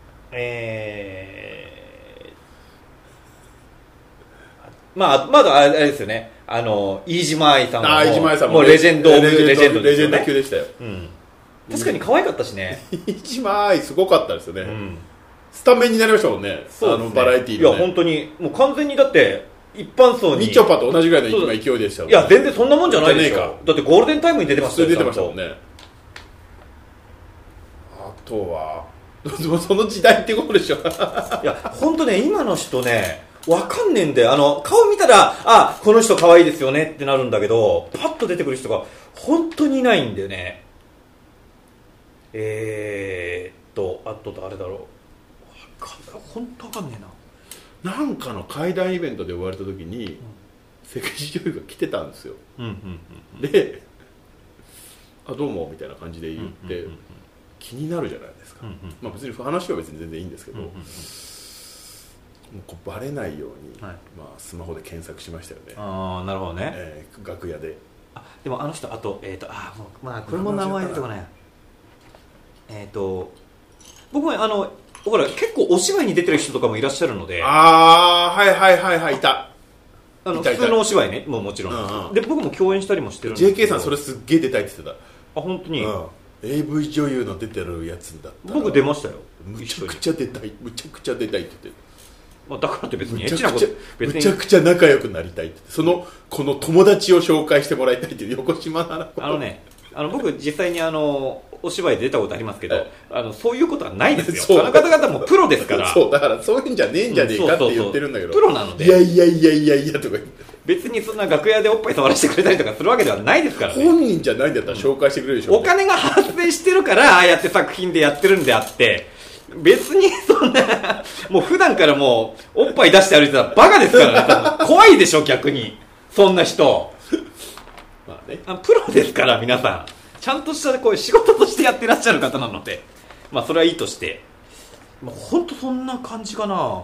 まだあれですよね、飯島愛さんはもうレジェンドですよね。 レジェンド級でしたよ、 確かに可愛かったしね。 飯島愛すごかったですよね、スタメンになりましたもんね、バラエティーの、 いや本当にもう完全にだって一般層にみちょぱと同じぐらいの勢いでしたよ、 いや全然そんなもんじゃないでしょ。だってゴールデンタイムに出てましたよ。 出てましたもんね。あとはその時代ってことでしょいや本当ね今の人ねわかんねえんだよ。顔見たらこの人可愛いですよねってなるんだけど、パッと出てくる人が本当にいないんだよね。あと誰だろう、本当わかんねえな。 なんかの怪談イベントで呼ばれた時に、セクシー女優が来てたんですよ、でどうもみたいな感じで言って、気になるじゃないですか、まあ、別に話は別に全然いいんですけど、もうこうバレないように、スマホで検索しましたよね。 なるほどね、 楽屋で。 でもあの人あともうこれも名前出てこない。僕はほら結構お芝居に出てる人とかもいらっしゃるので、 はいいた。 普通のお芝居ね、もちろん、で僕も共演したりもしてるんですけど、 JK さんそれすっげえ出たいって言ってた。 本当に、 AV 女優の出てるやつだったら僕出ましたよ。 むちゃくちゃ出たいって言ってる。 だからって別にエッチなことむちゃくちゃ仲良くなりたいってこの友達を紹介してもらいたいっていう横島なら僕実際にお芝居で出たことありますけど、そういうことはないですよ。その方々もプロですからそうだからそういうんじゃねえんじゃねえかって言ってるんだけど、 プロなので、 いやとか言って別にそんな楽屋でおっぱい触らせてくれたりとかするわけではないですからね。 本人じゃないんだったら紹介してくれるでしょ、 お金が発生してるからああやって作品でやってるんであって、別にそんなもう普段からもうおっぱい出して歩いてたらバカですからね怖いでしょ逆にそんな人まあね、プロですから皆さんちゃんとしたこういう仕事としてやってらっしゃる方なので、それはいいとして、本当そんな感じかな。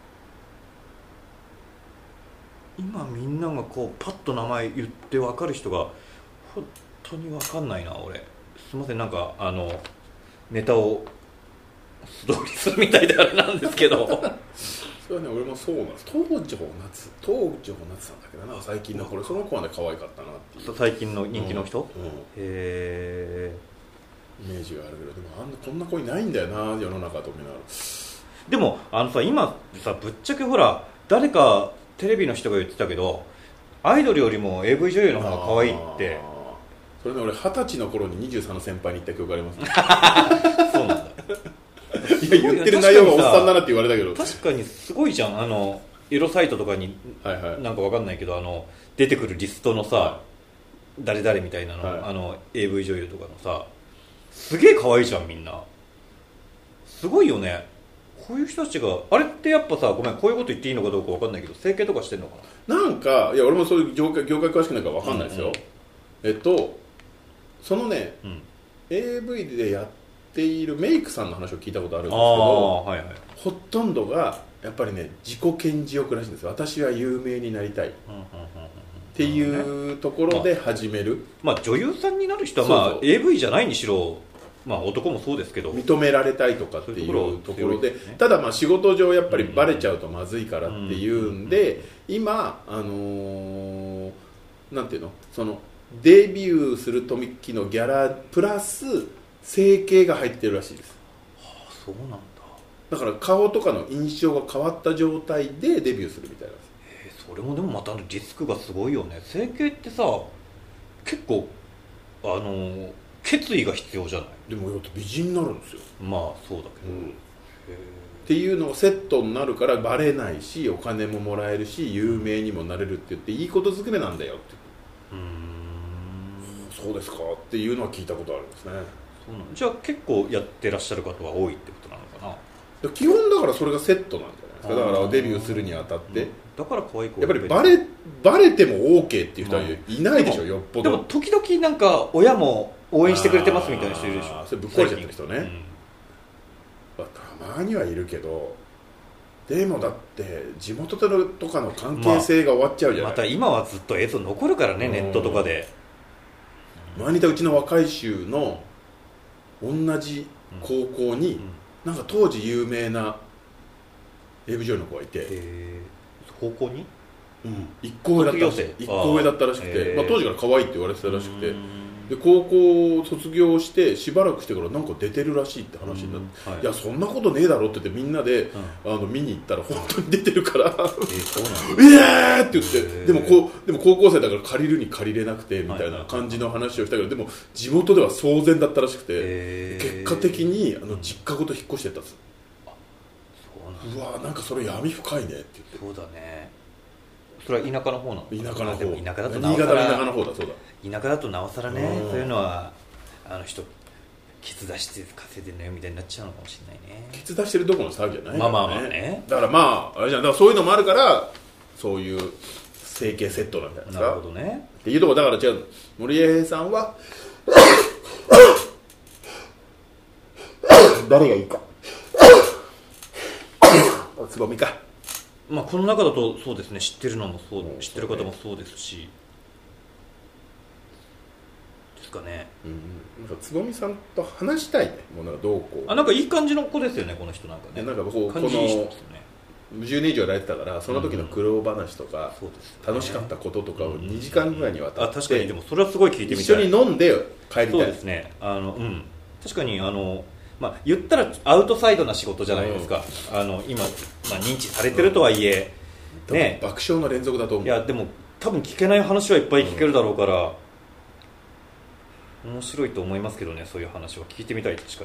今みんながこうパッと名前言って分かる人が本当に分かんないな。俺すいません、なんかネタを素通りするみたいであれなんですけどそれはね、俺もそうなんです。東條夏さんだけどな、最近のこれその子はね可愛かったなっていう、 最近の人気の人、 イメージがあるけど、でもこんな子いないんだよな世の中と思いながら。 でも今さぶっちゃけほら誰かテレビの人が言ってたけど、アイドルよりも AV 女優の方が可愛いって。 それで俺20歳の頃に23の先輩に言った記憶がありますそうなんだいや言ってる内容がおっさんだなって言われたけど、 確かにすごいじゃん。エロサイトとかに、なんかわかんないけど出てくるリストのさ、誰々みたいなの、AV 女優とかのさ、すげえ可愛いじゃんみんな。すごいよね。 こういう人たちがあれってやっぱさ、ごめんこういうこと言っていいのかどうか分かんないけど整形とかしてんのかな。 なんかいや俺もそういう業界詳しくないから分かんないですよ、そのね、AV でやっているメイクさんの話を聞いたことあるんですけど、ほとんどがやっぱりね自己顕示欲らしいんですよ。私は有名になりたいっていうところで始める、 女優さんになる人は、AV じゃないにしろ、男もそうですけど認められたいとかっていうところで、ただ仕事上やっぱりバレちゃうとまずいからっていうんで、今なんていうの、そのデビューする時のギャラプラス整形が入ってるらしいです。 そうなんだ。 だから顔とかの印象が変わった状態でデビューするみたいなんです。 それもでもまたリスクがすごいよね。整形ってさ結構決意が必要じゃない。 でも美人になるんですよ。 そうだけど、 っていうのがセットになるからバレないしお金ももらえるし有名にもなれるって言っていいことずくめなんだよって。そうですかっていうのは聞いたことあるんですね。 そうなんじゃあ結構やってらっしゃる方は多いってことなのかな。 基本だからそれがセットなんじゃないですか。だからデビューするにあたって、 だから可愛い子やっぱりバレても OK っていう人はいないでしょ、よっぽど。 でも時々なんか親も応援してくれてますみたいな人いるでしょ。 それぶっ壊れちゃってる人ね、たまにはいるけど、でもだって地元とかの関係性が終わっちゃうじゃない。 また今はずっと映像残るからね、ネットとかで。 前にいたうちの若い衆の同じ高校に、なんか当時有名なAV女優の子がいて、 高校に 1個上だったらしくて、当時から可愛いって言われてたらしくて、で高校を卒業してしばらくしてからなんか出てるらしいって話になって、いやそんなことねえだろって言ってみんなで、見に行ったら本当に出てるからそうなんって言って、でも高校生だから借りるに借りれなくてみたいな感じの話をしたけど、でも地元では騒然だったらしくて、結果的に実家ごと引っ越してったんです。うわなんかそれ闇深いねって言って。 そうだね。それは田舎の方なの。 田舎の方。 田舎だと新潟の田舎の方だそうだ。 田舎だとなおさらね、そういうのは人ケツ出して稼いでんのよみたいになっちゃうのかもしれないね。 ケツ出してるどころの騒ぎじゃないからね。だからあれじゃん、だからそういうのもあるからそういう整形セットなんじゃないですか。 なるほどね。 っていうところだから違う。森江さんは誰がいいか。つぼみか。 この中だとそうですね、知ってるのもそう、知ってる方もそうですしですかね。 なんかつぼみさんと話したいね。もうなんかどうこう。 なんかいい感じの子ですよね、この人なんかね。 なんかこの10年以上やられてたから、その時の苦労話とか、楽しかったこととかを2時間ぐらいにわたって、 確かにでもそれはすごい聞いてみたい。 一緒に飲んで帰りたい。 そうですね。確かに言ったらアウトサイドな仕事じゃないですか。今、認知されてるとはいえ、 ね、爆笑の連続だと思う。 いやでも多分聞けない話はいっぱい聞けるだろうから、面白いと思いますけどね。そういう話は聞いてみたい。確か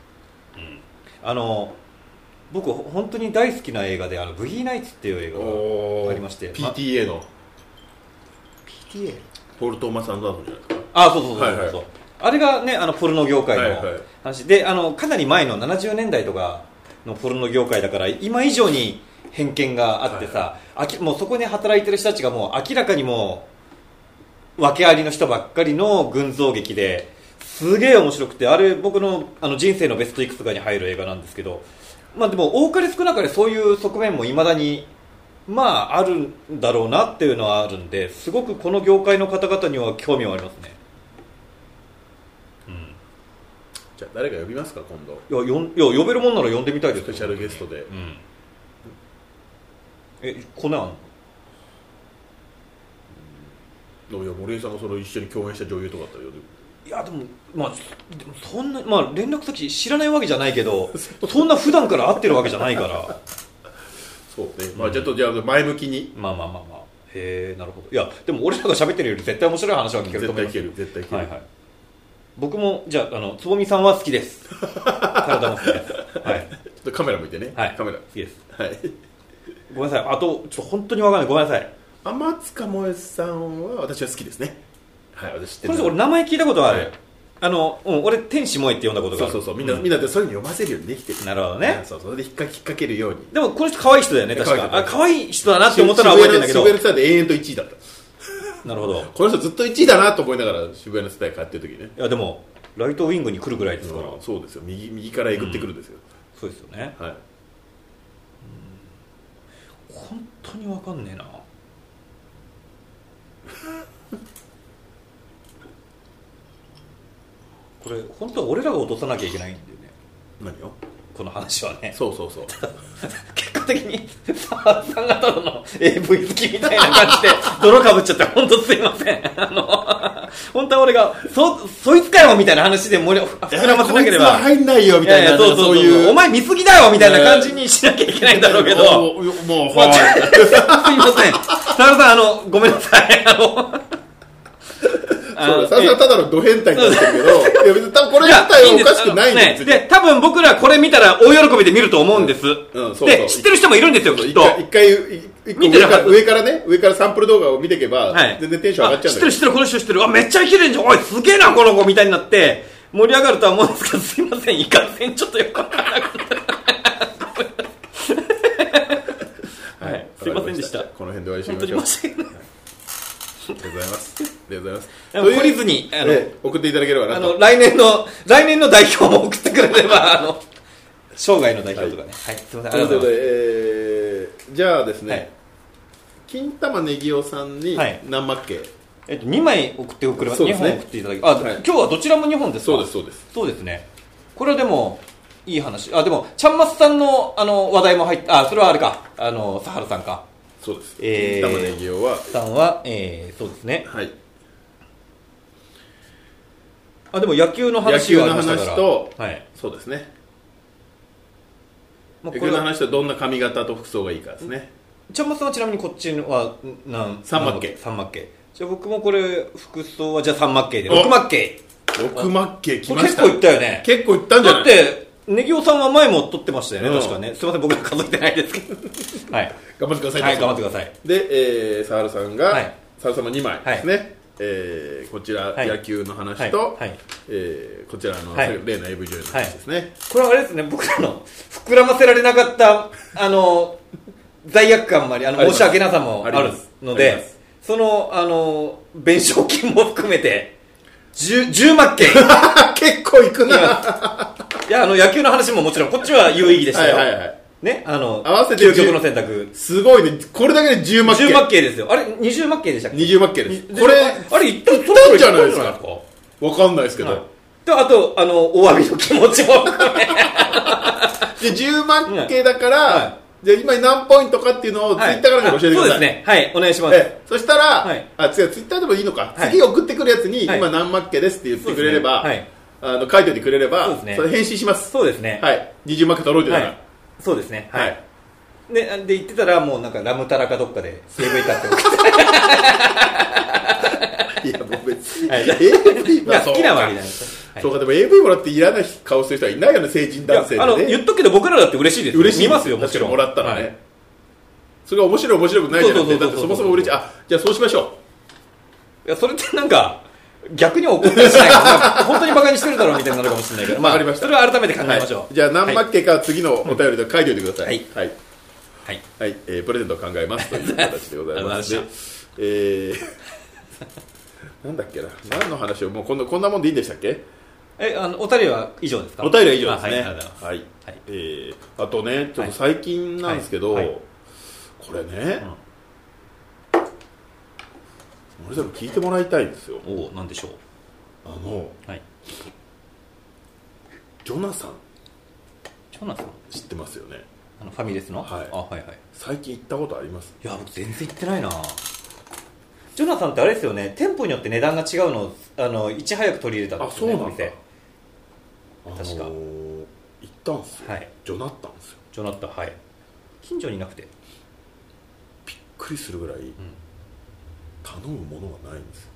に。僕本当に大好きな映画でブギーナイツっていう映画がありまして、 PTA の PTA ポール・トーマス・アンダーソンじゃないですか。 そう、あれがね、ポルノ業界の話で、かなり前の70年代とかのポルノ業界だから今以上に偏見があってさ、もうそこに働いてる人たちがもう明らかにもう訳ありの人ばっかりの群像劇ですげえ面白くて、あれ僕の人生のベストいくつかに入る映画なんですけど、でも多かれ少なかれそういう側面もいまだにあるんだろうなっていうのはあるんで、すごくこの業界の方々には興味はありますね。 じゃあ誰か呼びますか今度。いや呼べるもんなら呼んでみたいです。 スペシャルゲストで。 コネあんの？いや森江さんがその一緒に共演した女優とかだったらよ。 いやでもそんな連絡先知らないわけじゃないけどそんな普段から会ってるわけじゃないからそうね。ちょっとじゃあ前向きに。 へえ、なるほど。いやでも俺らが喋ってるより絶対面白い話は聞けると思います。 絶対いける。 僕もじゃあつぼみさんは好きです。体も好きです。ちょっとカメラ向いてね。カメラ好きです。ごめんなさい。あとちょっと本当に分かんない。ごめんなさい。 天塚萌さんは私は好きですね。私知ってる。 これ俺名前聞いたことある。 俺天使萌えって呼んだことがある。 そうみんなでそういうの読ませるようにできてる。 なるほどね。 それで引っ掛けるように。 でもこの人可愛い人だよね、確か。可愛い人だなって思ったのは覚えてるんだけど、 渋谷のスターで永遠と1位だった。なるほど。この人ずっと1位だなと思いながら渋谷のスター買ってる時ね。 いやでもライトウィングに来るぐらいですから。 そうですよ。右からえぐってくるんですよ。 そうですよね。はい。本当に分かんねえな。これ本当は俺らが落とさなきゃいけないんだよね。 何を？ この話はね。 そう結果的にさんがただの AV 好きみたいな感じで泥かぶっちゃって本当すいません。本当は俺がそいつかよみたいな話で膨らませなければ、 入んないよみたいな、 そういうお前見すぎだよみたいな感じにしなきゃいけないんだろうけど、もうすいません。田中さんごめんなさい。 そうだ、さすがただのド変態になってるけど、いや別に多分これ自体はおかしくないんですよ。 で、多分僕らこれ見たら大喜びで見ると思うんです。で、知ってる人もいるんですよ、きっと。 一回上からサンプル動画を見ていけば、全然テンション上がっちゃうんだよ。 知ってる、この人知ってる。めっちゃ生きてんじゃん。おい、すげえな、この子みたいになって、盛り上がるとは思うんですけど、すいません、いかんせん、ちょっとよくわからなくて。はい、すいませんでした。 この辺で終わりしましょう。 本当に申し訳ない。 ありがとうございます。 懲りずに送っていただければなと。 来年の代表も送ってくれれば生涯の代表とかね。はい、すみません。 ということで、じゃあですね、金玉ねぎおさんに何マッケ 2枚送ってくれば2本送っていただき、今日はどちらも2本ですか？そうですね。これはでもいい話。でもちゃんまつさんの話題も入って、それはあれか、サハラさんか。 そうです。金玉ねぎおさんは、そうですね。はい。でも野球の話はありましたから。 野球の話と、はい、そうですね。野球の話とどんな髪型と服装がいいかですね。 ちゃんまつさんはちなみにこっちは 3マッケ。 3マッケ。じゃあ僕もこれ服装はじゃあ3マッケで6マッケ。 6マッケ来ました。 結構いったよね。 結構いったんじゃない？ だってネギオさんは前も取ってましたよね、確かね。すいません、僕は数えてないですけど。はい。 頑張ってください。 はい、頑張ってください。 で、サハラさんが、サハラさんも2枚ですね。こちら、野球の話と、こちらの例の AV 女優の話ですね。 これはあれですね、僕らの膨らませられなかった、罪悪感もあり、申し訳なさもあるので、その、弁償金も含めて、10マッケ結構いくな。 いや、野球の話ももちろん、こっちは有意義でしたよ。ね、合わせて究極の選択。 すごいね。これだけで10マッケ。 10マッケですよ。あれ、20マッケでしたっけ？ 20マッケです。これ、 あれ、いったんじゃないですか。わかんないですけど。 あと、お詫びの気持ちも含め。 で、10マッケだから、じゃあ今何ポイントかっていうのをツイッターから教えてください。 そうですね。はい、お願いします。 そしたら、ツイッターでもいいのか。次送ってくるやつに、今何マッケですって言ってくれれば、書いておいてくれれば、それ返信します。 そうですね。 はい。20マッケ取ろうって言ったら。 そうですね。はい。で言ってたら、もうなんかラムタラかどっかで AV 買って送って。 いや、もう別に。AV は好きなわけじゃないですか。 そうか、でも AV もらって嫌な顔する人はいないよね、成人男性でね。 言っとくけど僕らだって嬉しいです。 嬉しい。 見ますよ、もちろん。 もらったらね。それが面白くないじゃなくて、だってそもそも嬉しい。じゃあそうしましょう。いや、それってなんか、逆に怒ったりしないから本当にバカにしてるだろうみたいになるかもしれないから、 わかりました。 それは改めて考えましょう。じゃあ何マッケか次のお便りで書いておいてください。 はい。 はい、プレゼントを考えますという形でございます。なんだっけな、何の話をもうこんなもんでいいんでしたっけ？ お便りは以上ですか？ お便りは以上ですね。 はい。 あとね、ちょっと最近なんですけど、これね、俺でも聞いてもらいたいんですよ。 なんでしょう。 ジョナサン知ってますよね？ ファミレスの？ はい。最近行ったことあります？ いや、僕全然行ってないな。ジョナサンってあれですよね、店舗によって値段が違うのをいち早く取り入れたんですよね。 そうなんだ。 確か行ったんですよ。ジョナッタンですよ。 ジョナッタン、はい。近所にいなくてびっくりするぐらい、頼むものがないんですよ。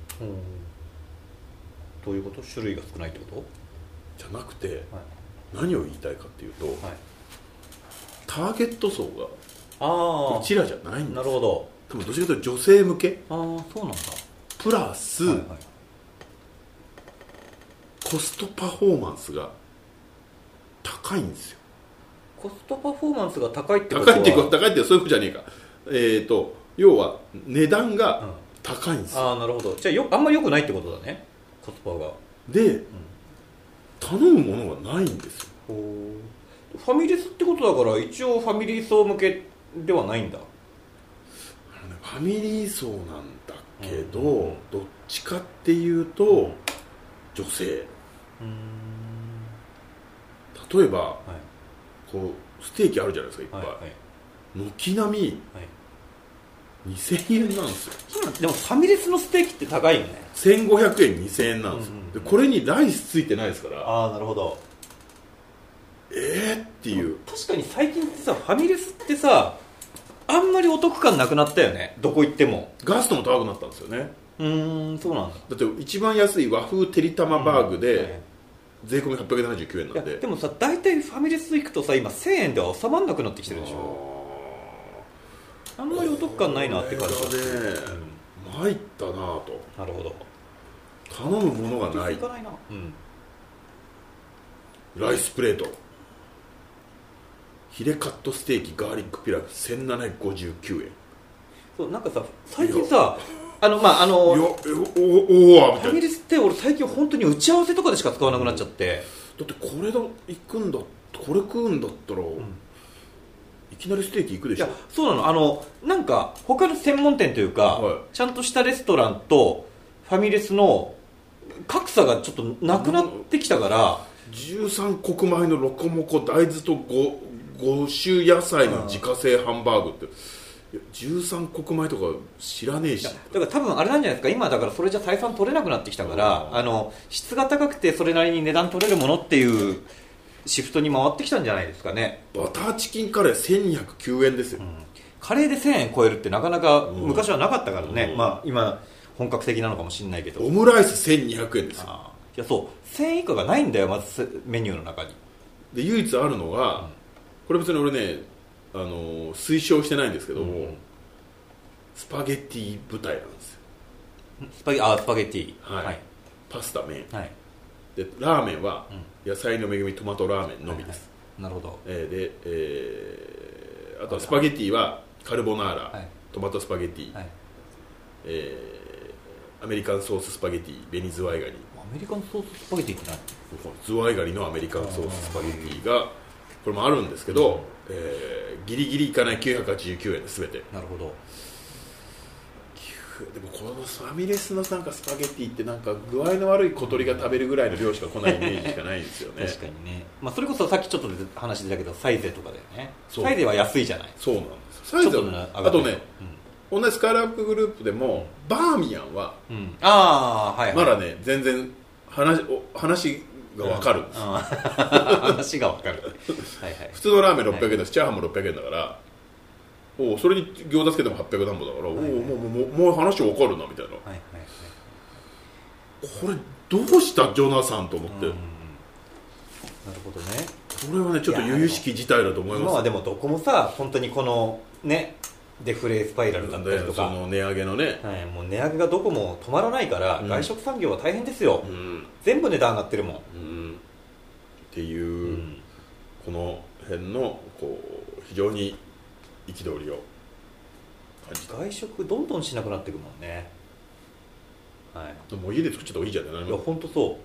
どういうこと？種類が少ないってこと？ じゃなくて、何を言いたいかっていうと、ターゲット層がうちらじゃないんです。 なるほど。 多分どちらかというと女性向け。 そうなんだ。 プラス、 コストパフォーマンスが高いんですよ。 コストパフォーマンスが高いってことは高いってそういうことじゃねえか。要は値段が高いんですよ、 なるほど。じゃああんまり良くないってことだね、コスパが。 で、頼むものがないんですよ。 ファミレスってことだから一応ファミリー層向けではないんだ。 ファミリー層なんだけど、どっちかっていうと、女性。例えば、こうステーキあるじゃないですか、いっぱい、軒並み2000円なんですよ。 でもファミレスのステーキって高いよね。 1500円2000円なんですよ、でこれにライスついてないですから。 なるほど。 っていう。 確かに最近ってさ、ファミレスってさ、あんまりお得感なくなったよね、どこ行っても。 ガストも高くなったんですよね。 そうなんだ。 だって一番安い和風てりたまバーグで税込み879円なんで。 でもさ、大体ファミレス行くとさ、今1000円では収まんなくなってきてるでしょ。あんまりお得感ないなって感じだね。 参ったなぁと。 なるほど。 頼むものがない。ライスプレート、ヒレカットステーキガーリックピラフ1759円。 そうなんかさ、最近さ、ファミレスって俺最近本当に打ち合わせとかでしか使わなくなっちゃって、 だってこれ食うんだったら、いきなりステーキ行くでしょ。 いや、そうなの。なんか他の専門店というか、ちゃんとしたレストランとファミレスの格差がちょっとなくなってきたから、 13穀米のロコモコ大豆と 5種野菜の自家製ハンバーグって、13穀米とか知らねえし。だから多分あれなんじゃないですか、今だからそれじゃ採算取れなくなってきたから、質が高くてそれなりに値段取れるものっていうシフトに回ってきたんじゃないですかね。 バターチキンカレー1209円ですよ、 カレーで1000円超えるってなかなか昔はなかったからね、今本格的なのかもしれないけど。 オムライス1200円ですよ。 いや、そう1000円以下がないんだよ、まずメニューの中に。 で唯一あるのが、これ別に俺ね推奨してないんですけども、スパゲッティ舞台なんですよ。 スパゲッティ、 パスタ麺、でラーメンは野菜の恵みトマトラーメンのみです、 なるほど。 で、あとはスパゲッティはカルボナーラ、トマトスパゲッティ、アメリカンソーススパゲッティ紅ズワイガニ。 アメリカンソーススパゲッティって何？ ズワイガニのアメリカンソーススパゲッティがこれもあるんですけど、ギリギリいかない989円です全て。 なるほど。 でもこのファミレスのなんかスパゲッティってなんか具合の悪い小鳥が食べるぐらいの量しか来ないイメージしかないんですよね。 確かにね、それこそさっきちょっと話出たけどサイゼとかだよね。サイゼは安いじゃない。 そうなんです。サイゼはあとね、同じスカイラックグループでもバーミヤンは、まだね全然話が分かるんです。 話が分かる普通のラーメン600円だし、チャーハンも600円だから、それに餃子つけても800何ぼだから、もう話分かるなみたいな、これどうしたジョナサンと思って、なるほどね。 これはねちょっと由々しき事態だと思います。 今はでもどこもさ、本当にこのねデフレスパイラルだったりとか、 その値上げのね、 もう値上げがどこも止まらないから、外食産業は大変ですよ、全部値段上がってるもん、 っていう、この辺のこう非常に憤りを感じた。 外食どんどんしなくなっていくもんね。 もう家で作っちゃった方がいいじゃない。 いや本当そう。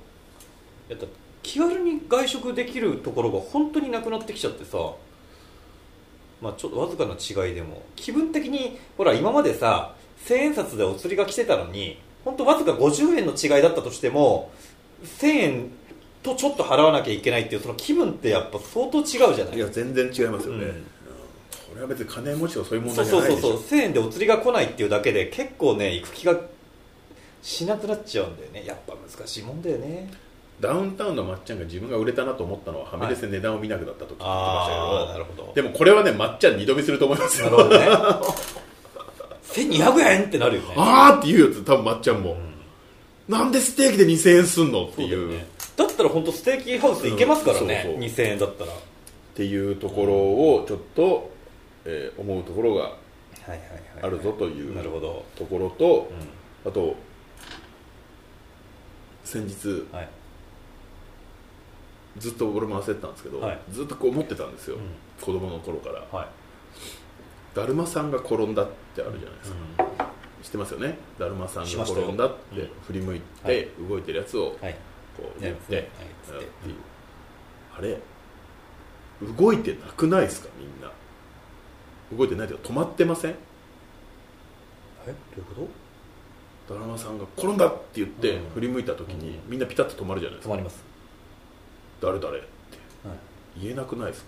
気軽に外食できるところが本当になくなってきちゃってさ、ちょっとわずかな違いでも気分的にほら、今までさ1000円札でお釣りが来てたのに、本当わずか50円の違いだったとしても1000円とちょっと払わなきゃいけないっていうその気分ってやっぱ相当違うじゃない。 いや全然違いますよね、これは別に金持ちとそういう問題じゃないでしょ。 そう1000円でお釣りが来ないっていうだけで結構ね行く気がしなくなっちゃうんだよね。やっぱ難しいもんだよね。 ダウンタウンのまっちゃんが自分が売れたなと思ったのはファミレスで値段を見なくなったと聞いてましたけど、なるほど。でもこれはねまっちゃん二度見すると思いますよ。 なるほどね1200円ってなるよね。 っていうやつ多分まっちゃんも、なんでステーキで2000円すんのっていう。 だったら本当ステーキハウスで行けますからね、2000円だったらっていうところをちょっと、思うところがあるぞというところと、あと先日、 ずっと俺も焦ってたんですけど、ずっとこう思ってたんですよ、子供の頃から、だるまさんが転んだってあるじゃないですか、知ってますよね。だるまさんが転んだって振り向いて動いてるやつをこう言ってっていう、あれ動いてなくないですか？みんな動いてないけど止まってません？ どういうこと？ だるまさんが転んだって言って振り向いた時にみんなピタッと止まるじゃないですか。 止まります。 誰って言えなくないですか？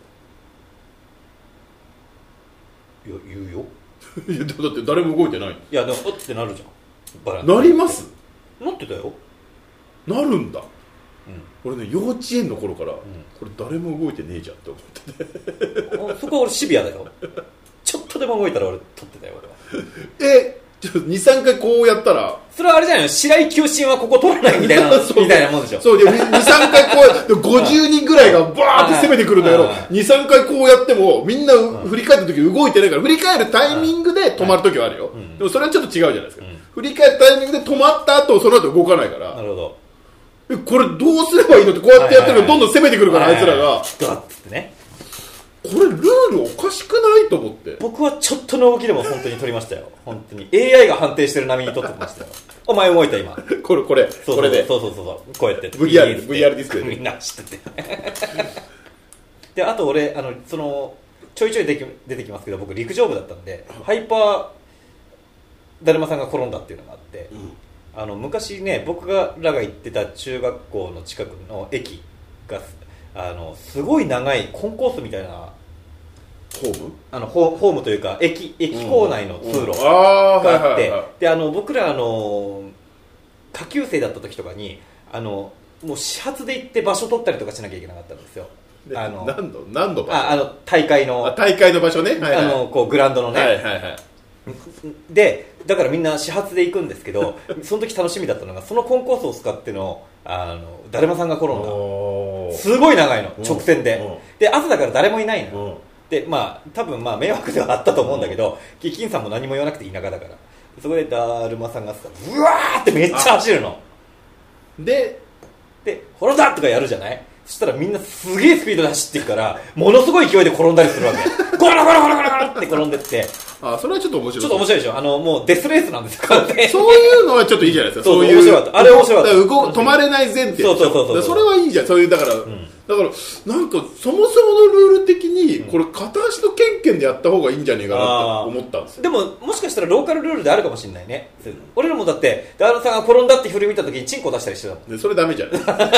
いや言うよいやだって誰も動いてない。 いやでもおってなるじゃん。 なります？ なってたよ。 なるんだ、俺ね幼稚園の頃から、これ誰も動いてねえじゃんって思っててそこは俺シビアだよちょっとでも動いたら俺撮ってたよ俺は2,3 回こうやったらそれはあれじゃないの、白井球審はここ取らないみたいなみたいなもんでしょ。 そうで 2,3 回こうやって50人ぐらいがバーって攻めてくるんだけど 2,3 回こうやってもみんな振り返った時動いてないから、振り返るタイミングで止まる時はあるよ、でもそれはちょっと違うじゃないですか、振り返るタイミングで止まった後その後動かないから。 なるほど。 これどうすればいいのってこうやってやってるのどんどん攻めてくるからあいつらがガッってね。 これルールおかしくないと思って。 僕はちょっとの動きでも本当に取りましたよ。本当に AI が判定してる並みに取ってましたよ。お前動いた今。 これでそうこうやって VR ディスプレイみんな知っててであと俺そのちょいちょい出てきますけど、僕陸上部だったんでハイパーだるまさんが転んだっていうのがあって、昔ね僕らが行ってた中学校の近くの駅がすごい長いコンコースみたいなホームというか駅構内の通路があって、で僕ら下級生だった時とかにもう始発で行って場所取ったりとかしなきゃいけなかったんですよ。 何度大会の場所ね、 こうグラウンドのね、でだからみんな始発で行くんですけどその時楽しみだったのがそのコンコースを使ってのだるまさんが転んだすごい長いの直線で、で朝だから誰もいないの、で多分迷惑ではあったと思うんだけど、キキンさんも何も言わなくて田舎だから、そこでだるまさんがうわーってめっちゃ走るので転んだとかやるじゃない。そしたらみんなすげえスピードで走っていくからものすごい勢いで転んだりするわけゴロゴロゴロゴロゴロって転んでって、 それはちょっと面白い。 ちょっと面白いでしょ。もうデスレースなんですよ。 そういうのはちょっといいじゃないですか。そういう面白かった。あれ面白かった。 止まれない前提。そうそれはいいじゃん。そういうだからなんかそもそものルール的にこれ片足のケンケンでやった方がいいんじゃねえかなと思ったんですよ。 でももしかしたらローカルルールであるかもしれないね。俺らもだってダールさんが転んだって振り見た時にチンコ出したりしてたもん。 それダメじゃん。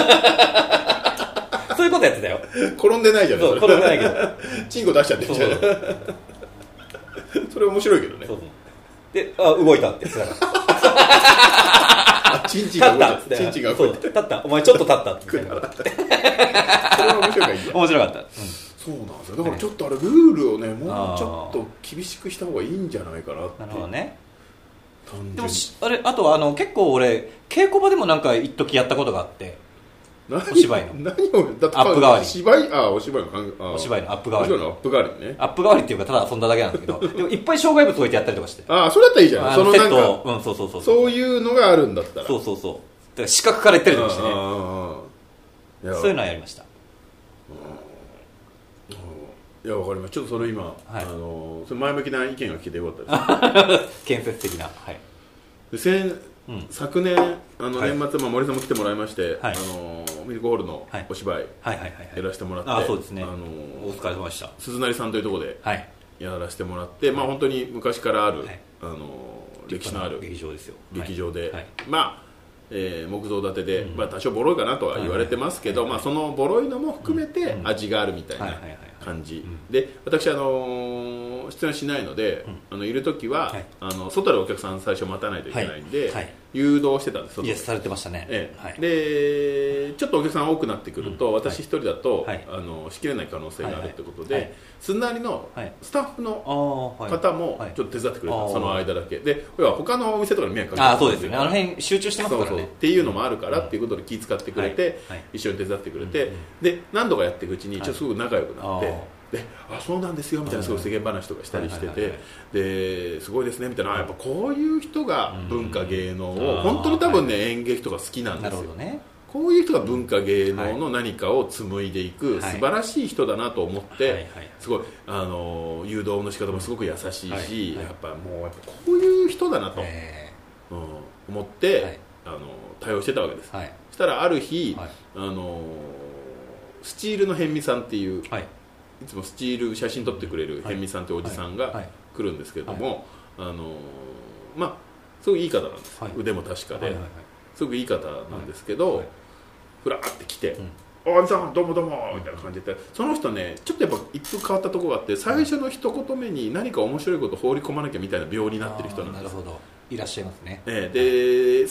そういうことやってたよ。 転んでないじゃん。 そう転んでないけどチンコ出しちゃってるじゃん。それ面白いけどね。 で動いたって言ってたからチンチンが動いた。チンチンが動いた。 立った。お前ちょっと立ったって。それは面白いからいいや。 面白かった。 そうなんですよ。だからちょっとルールをねもうちょっと厳しくした方がいいんじゃないかなって。 なるほどね。でもあとは結構俺稽古場でもなんか一時やったことがあって。お芝居の何をだってアップ代わりお芝居のアップ代わりアップ代わりっていうかただ遊んだだけなんだけどでもいっぱい障害物置いてやったりとかして、 それだったらいいじゃん。そのなんかそういうのがあるんだったらそうだから視覚から言ったりとかしてね、そういうのはやりました。 いやわかります。ちょっとそれ今それ前向きな意見が聞けてよかったです建設的なはい昨年年末森さんも来てもらいましてミルクホールのお芝居やらせてもらってそうですねお疲れ様でした。 鈴なりさんというところでやらせてもらって本当に昔からある歴史のある劇場ですよ。 劇場で木造建てで多少ボロいかなとは言われてますけどそのボロいのも含めて味があるみたいな感じで、私出演しないのでいる時は外でお客さん最初待たないといけないんで誘導してたんです。 イエスされてましたね。 でちょっとお客さん多くなってくると私一人だと仕切れない可能性があるということですんなりのスタッフの方もちょっと手伝ってくれたその間だけで、他のお店とかに迷惑かけてそうですよね。辺集中してますからねっていうのもあるからっていうことで気遣ってくれて一緒に手伝ってくれてで何度かやっていくうちにちょっとすごく仲良くなってでそうなんですよみたいなすごい世間話とかしたりしててですごいですねみたいなやっぱこういう人が文化芸能を本当に多分ね演劇とか好きなんですよ。 こういう人が文化芸能の何かを紡いでいく素晴らしい人だなと思って、すごい誘導の仕方もすごく優しいし、やっぱこういう人だなと、思って、対応してたわけです。そしたらある日、スチールの辺見さんっていう、いつもスチール写真撮ってくれる辺見さんっていうおじさんが来るんですけれども、すごくいい方なんです、腕も確かで、すごくいい方なんですけど、ふらーって来て「おじさんどうもどうも」みたいな感じで、その人ねちょっとやっぱ一風変わったところがあって、最初の一言目に何か面白いことを放り込まなきゃみたいな病になってる人なんです。 なるほど、いらっしゃいますね。 で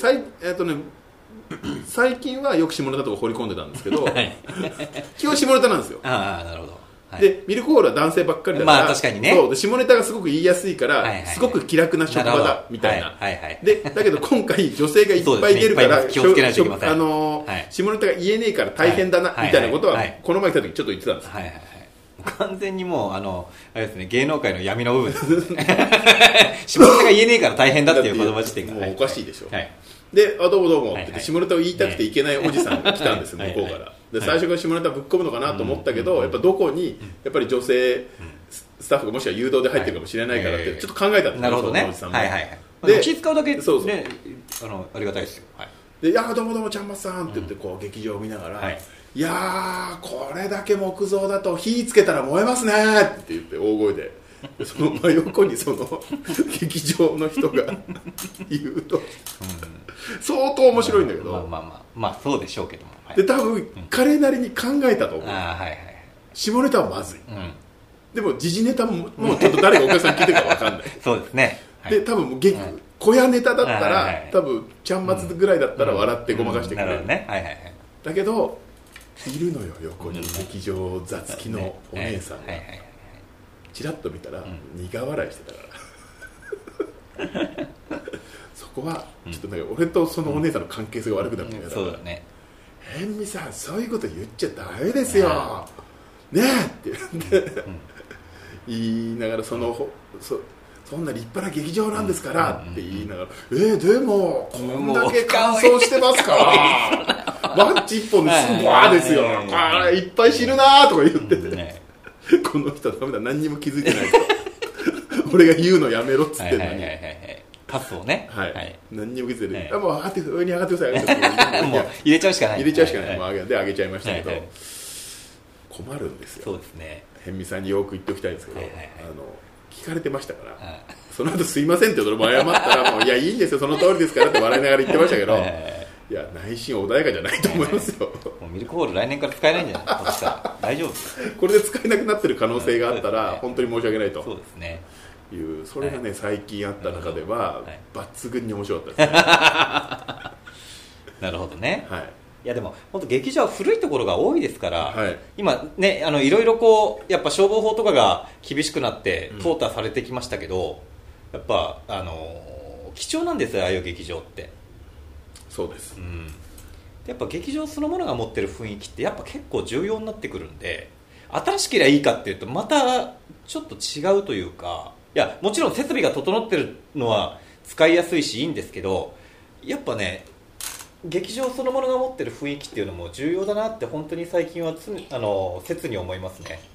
最近はよく下ネタとか放り込んでたんですけど、基本下ネタなんですよ。 なるほど。 でミルクホールは男性ばっかりだから、 確かにね、 そうで下ネタがすごく言いやすいから、すごく気楽な職場だみたいな。でだけど今回女性がいっぱい出るから、 気をつけないといけません。 下ネタが言えねえから大変だなみたいなことはこの前来た時ちょっと言ってたんです。 完全にもうあれですね、芸能界の闇の部分下ネタが言えねえから大変だっていう言葉自体がもうおかしいでしょ。でどうもどうもって下ネタを言いたくていけないおじさんが来たんです、向こうから。で最初から下ネタぶっ込むのかなと思ったけど、やっぱどこにやっぱり女性スタッフがもしくは誘導で入ってるかもしれないからってちょっと考えたんですよ。 なるほどね。で気使うだけね、ありがたいですよ。 でどうもどうもちゃんまつさんって言ってこう劇場を見ながら、いやーこれだけ木造だと火つけたら燃えますねって言って大声で。その真横にその劇場の人が言うと相当面白いんだけど、 そうでしょうけども、 で多分彼なりに考えたと思う。下ネタはまずい、でも時事ネタもうちょっと誰がお客さん聞いてるか分かんないそうですね。 で多分小屋ネタだったら多分ちゃんまつぐらいだったら笑ってごまかしてくれる。だけどいるのよ横に劇場座付きのお姉さんが。チラッと見たら苦笑いしてたからそこはちょっとね、俺とそのお姉さんの関係性が悪くなるのよ。 そうだね。 辺見さんそういうこと言っちゃダメですよねえって言いながら、そんな立派な劇場なんですからって言いながら、でもこんだけ乾燥してますからマッチ一本ですぐバーですよ、いっぱい知るなとか言ってて、この人ダメだ、何にも気づいてないと俺が言うのやめろっつってんのにパスをね、 何にも気づいてない、もう上がって上に上がってくださいもう入れちゃうしかない、 で上げちゃいましたけど、困るんですよ。 そうですね。 辺見さんによく言っておきたいんですけど、聞かれてましたから、その後すいませんって俺も謝ったらもういやいいんですよその通りですからって笑いながら言ってましたけど、いや内心穏やかじゃないと思いますよ。 もうミルクホール来年から使えないんじゃないですか。大丈夫。 これで使えなくなってる可能性があったら本当に申し訳ないと。 そうですね。 それがね最近あった中では抜群に面白かったですね。 なるほどね。いやでも本当劇場は古いところが多いですから、今ねいろいろこうやっぱ消防法とかが厳しくなって淘汰されてきましたけど、やっぱ貴重なんですよああいう劇場って。 そうです、 やっぱ劇場そのものが持ってる雰囲気ってやっぱ結構重要になってくるんで、新しければいいかっていうとまたちょっと違うというか、いやもちろん設備が整ってるのは使いやすいしいいんですけど、やっぱね劇場そのものが持ってる雰囲気っていうのも重要だなって本当に最近は切に思いますね。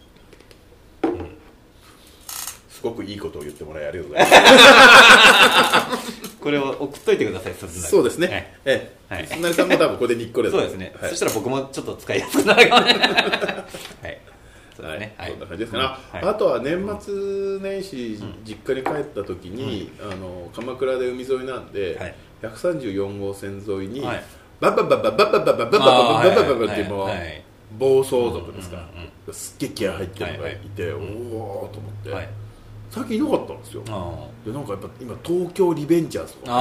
すごくいいことを言ってもらいありがとうございますこれを送っといてください。 そうですね。すんなりさんも多分ここでにっこです。 そうですね。そしたら僕もちょっと使いやすくなるかもね。 そんな感じですかね。あとは年末年始実家に帰った時に鎌倉で海沿いなんで134号線沿いにバッバッバッバッバッバッバッバッバッバッバッバッバッってもう暴走族ですか、すっげえ気合入ってるのがいて、おおと思って最近いなかったんですよ。でなんかやっぱ今東京リベンジャーズとか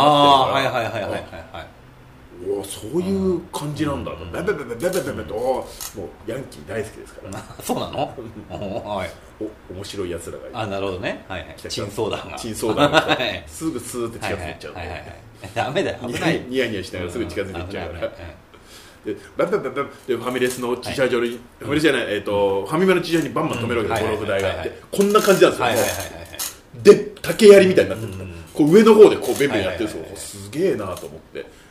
そういう感じなんだと、ベベベベベベベベともうヤンキー大好きですからそうなの面白いやつらがいる。 なるほどね。珍相談がすぐスーって近づいちゃうダメだよ、危ない。 ニヤニヤしながらすぐ近づいていっちゃうからでバッバッバッバッでファミレスの駐車場にファミレスじゃないファミマの駐車場にバンバン止めるわけでゴルフ台があってこんな感じなんですよ。で竹槍みたいになってるこう上の方でこうベンベンやってるんですよ。すげえなと思って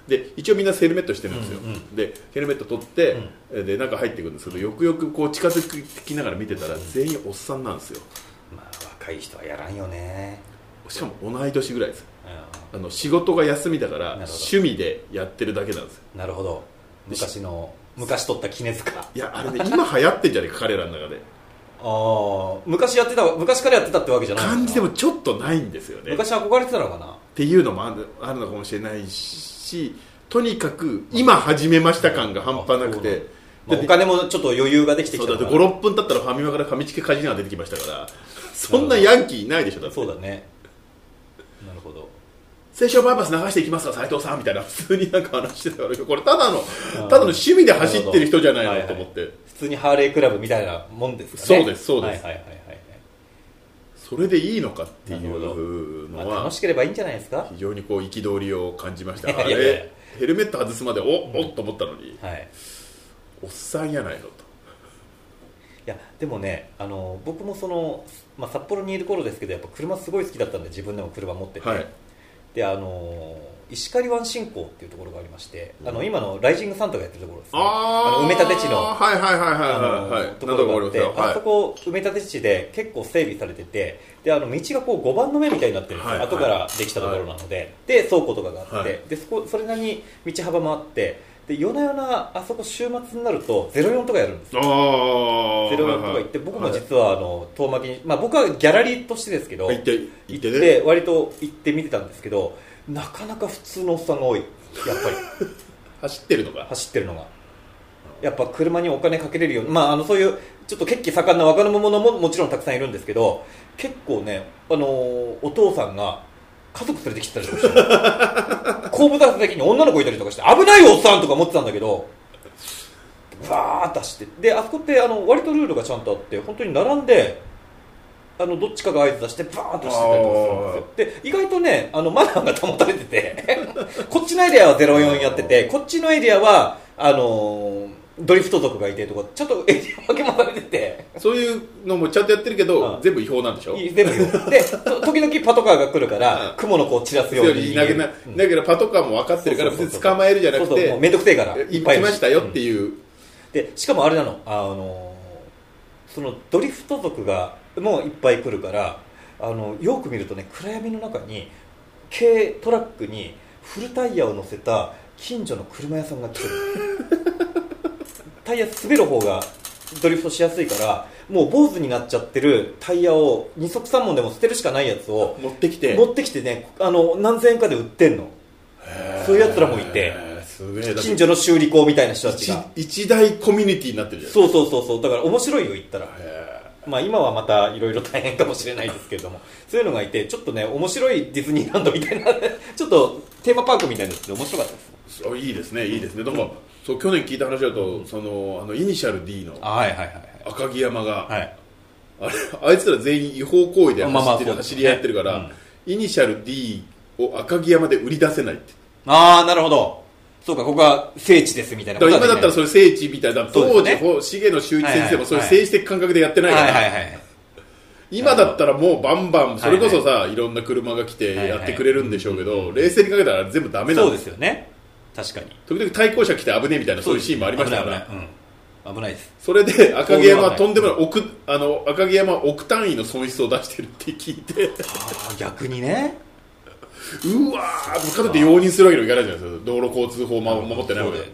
で一応みんなヘルメットしてるんですよ、でヘルメット取って、で中入っていくんですけど、よくよくこう近づきながら見てたら全員おっさんなんですよ。 まあ若い人はやらんよね。 しかも同い年ぐらいです。仕事が休みだから趣味でやってるだけなんですよ。 なるほど。昔取った杵塚。 いやあれね今流行ってんじゃねえか彼らの中で。 昔からやってたってわけじゃない感じでもちょっとないんですよね。 昔憧れてたのかなっていうのもあるのかもしれないし、とにかく今始めました感が半端なくて、 お金もちょっと余裕ができてきたから。 そうだって5、6分経ったらファミマからファミチキカジノが出てきましたから、そんなヤンキーいないでしょ。だってそうだね。なるほど。 青春バイパス流していきますか斉藤さんみたいな普通になんか話してたから、これただの趣味で走ってる人じゃないのと思って、普通にハーレークラブみたいなもんですかね。 そうです、それでいいのかっていうのは、 楽しければいいんじゃないですか。 非常にこう憤りを感じました。あれヘルメット外すまでおっと思ったのに、おっさんやないのと。 いやでもね、僕も札幌にいる頃ですけど、やっぱ車すごい好きだったんで、自分でも車持ってて、で石狩湾新港っていうところがありまして、今のライジングサンタがやってるところですね。埋め立て地のところがあって、あそこ埋め立て地で結構整備されてて、で道がこう5番の目みたいになってるんですよ、後からできたところなので、で倉庫とかがあって、でそれなりに道幅もあって、で夜な夜なあそこ週末になると04とかやるんですよ。04とか行って、僕も実は遠巻きに、僕はギャラリーとしてですけど行って割と行って見てたんですけど、なかなか普通のおっさんが多い。やっぱり走ってるのがやっぱ車にお金かけれるように、そういうちょっと血気盛んな若者ももちろんたくさんいるんですけど、結構ね、お父さんが家族連れてきてたりとかして後部座席に女の子いたりとかして、危ないよおっさんとか思ってたんだけど、バーッと走って、であそこって割とルールがちゃんとあって、本当に並んでどっちかが合図出してバーッと走ってたりとかするんですよ。で意外とねマナーが保たれててこっちのエリアは04やってて、こっちのエリアはドリフト族がいてとか、ちょっとエリア分けもされてて、 そういうのもちゃんとやってるけど、全部違法なんでしょ。 全部違法で時々パトカーが来るから雲のこう散らすように、だけどパトカーも分かってるから別に捕まえるじゃなくて、 もうめんどくせえから来ましたよっていう、 でしかもあれなの、そのドリフト族がもういっぱい来るから、よく見るとね、暗闇の中に軽トラックにフルタイヤを乗せた近所の車屋さんが来てるタイヤ滑る方がドリフトしやすいから、もう坊主になっちゃってるタイヤを2足3本でも捨てるしかないやつを持ってきてね、何千円かで売ってんの。そういうやつらもいて、近所の修理工みたいな人たちが一大コミュニティになってるじゃん。 そうだから面白いよ、行ったら。今はまたいろいろ大変かもしれないですけれども、そういうのがいて、ちょっとね面白いディズニーランドみたいなちょっとテーマパークみたいなやつで面白かったです。 いいですね、いいですね。だからそう去年聞いた話だと、イニシャル D の赤城山が、あいつら全員違法行為で走り合ってるから、イニシャル D を赤城山で売り出せないって。 なるほど。そうか、ここは聖地ですみたいなことだから今だったらそれ聖地みたいな、当時重野修一先生もそういう政治的感覚でやってないから、今だったらもうバンバンそれこそさ、いろんな車が来てやってくれるんでしょうけど、冷静にかけたら全部ダメなんですよ。 そうですよね、確かに。 時々対向車来て危ねえみたいな、そういうシーンもありましたから、 危ないです。 それで赤城山はとんでもない赤城山は億単位の損失を出してるって聞いて逆にね、 うわー、かといって容認するわけにはいかないじゃないですか。道路交通法を守ってないわけ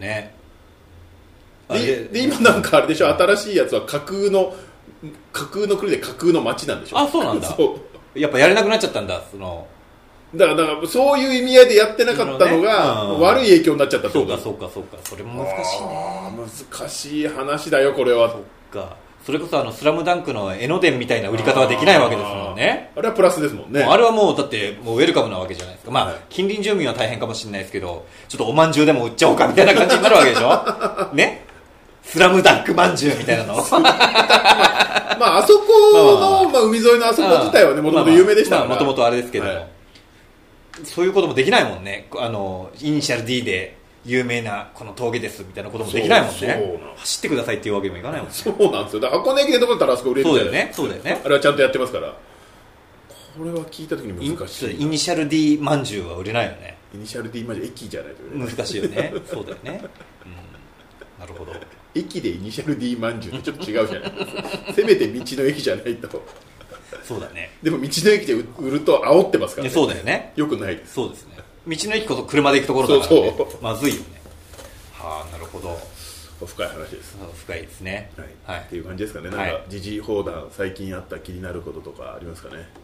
で、今なんかあれでしょ、新しいやつは架空の国で架空の街なんでしょ。 そうなんだ。やっぱやれなくなっちゃったんだ。 だからそういう意味合いでやってなかったのが悪い影響になっちゃったってこと。 そうか、それも難しいね。 難しい話だよこれは。 それこそスラムダンクの江ノ電みたいな売り方はできないわけですもんね。 あれはプラスですもんね。 あれはもうだってもうウェルカムなわけじゃないですか。近隣住民は大変かもしれないですけど、ちょっとおまんじゅうでも売っちゃおうかみたいな感じになるわけでしょね。スラムダンクまんじゅうみたいなのあそこの海沿いのあそこ自体はね、もともと有名でしたから、 もともとあれですけども、そういうこともできないもんね。イニシャル D で有名なこの峠ですみたいなこともできないもんね。走ってくださいっていうわけにもいかないもんね。 そうなんですよ。だから箱根駅伝とかだったらあそこ売れるんだよね。 そうだよね。 あれはちゃんとやってますから。これは聞いた時に難しい。 イニシャル D まんじゅうは売れないよね。 イニシャル D まで駅じゃないとね難しいよねそうだよね、なるほど。 駅でイニシャル D まんじゅうってちょっと違うじゃないですかせめて道の駅じゃないと。 そうだね。 でも道の駅で売ると煽ってますからね。 そうだよね。 よくないです。 そうですね。道の駅こそ車で行くところだからね。 そうまずいよね。はあ、なるほど。 深い話です。 深いですね。 はい。っていう感じですかね。なんか時事砲弾最近あった気になることとかありますかね。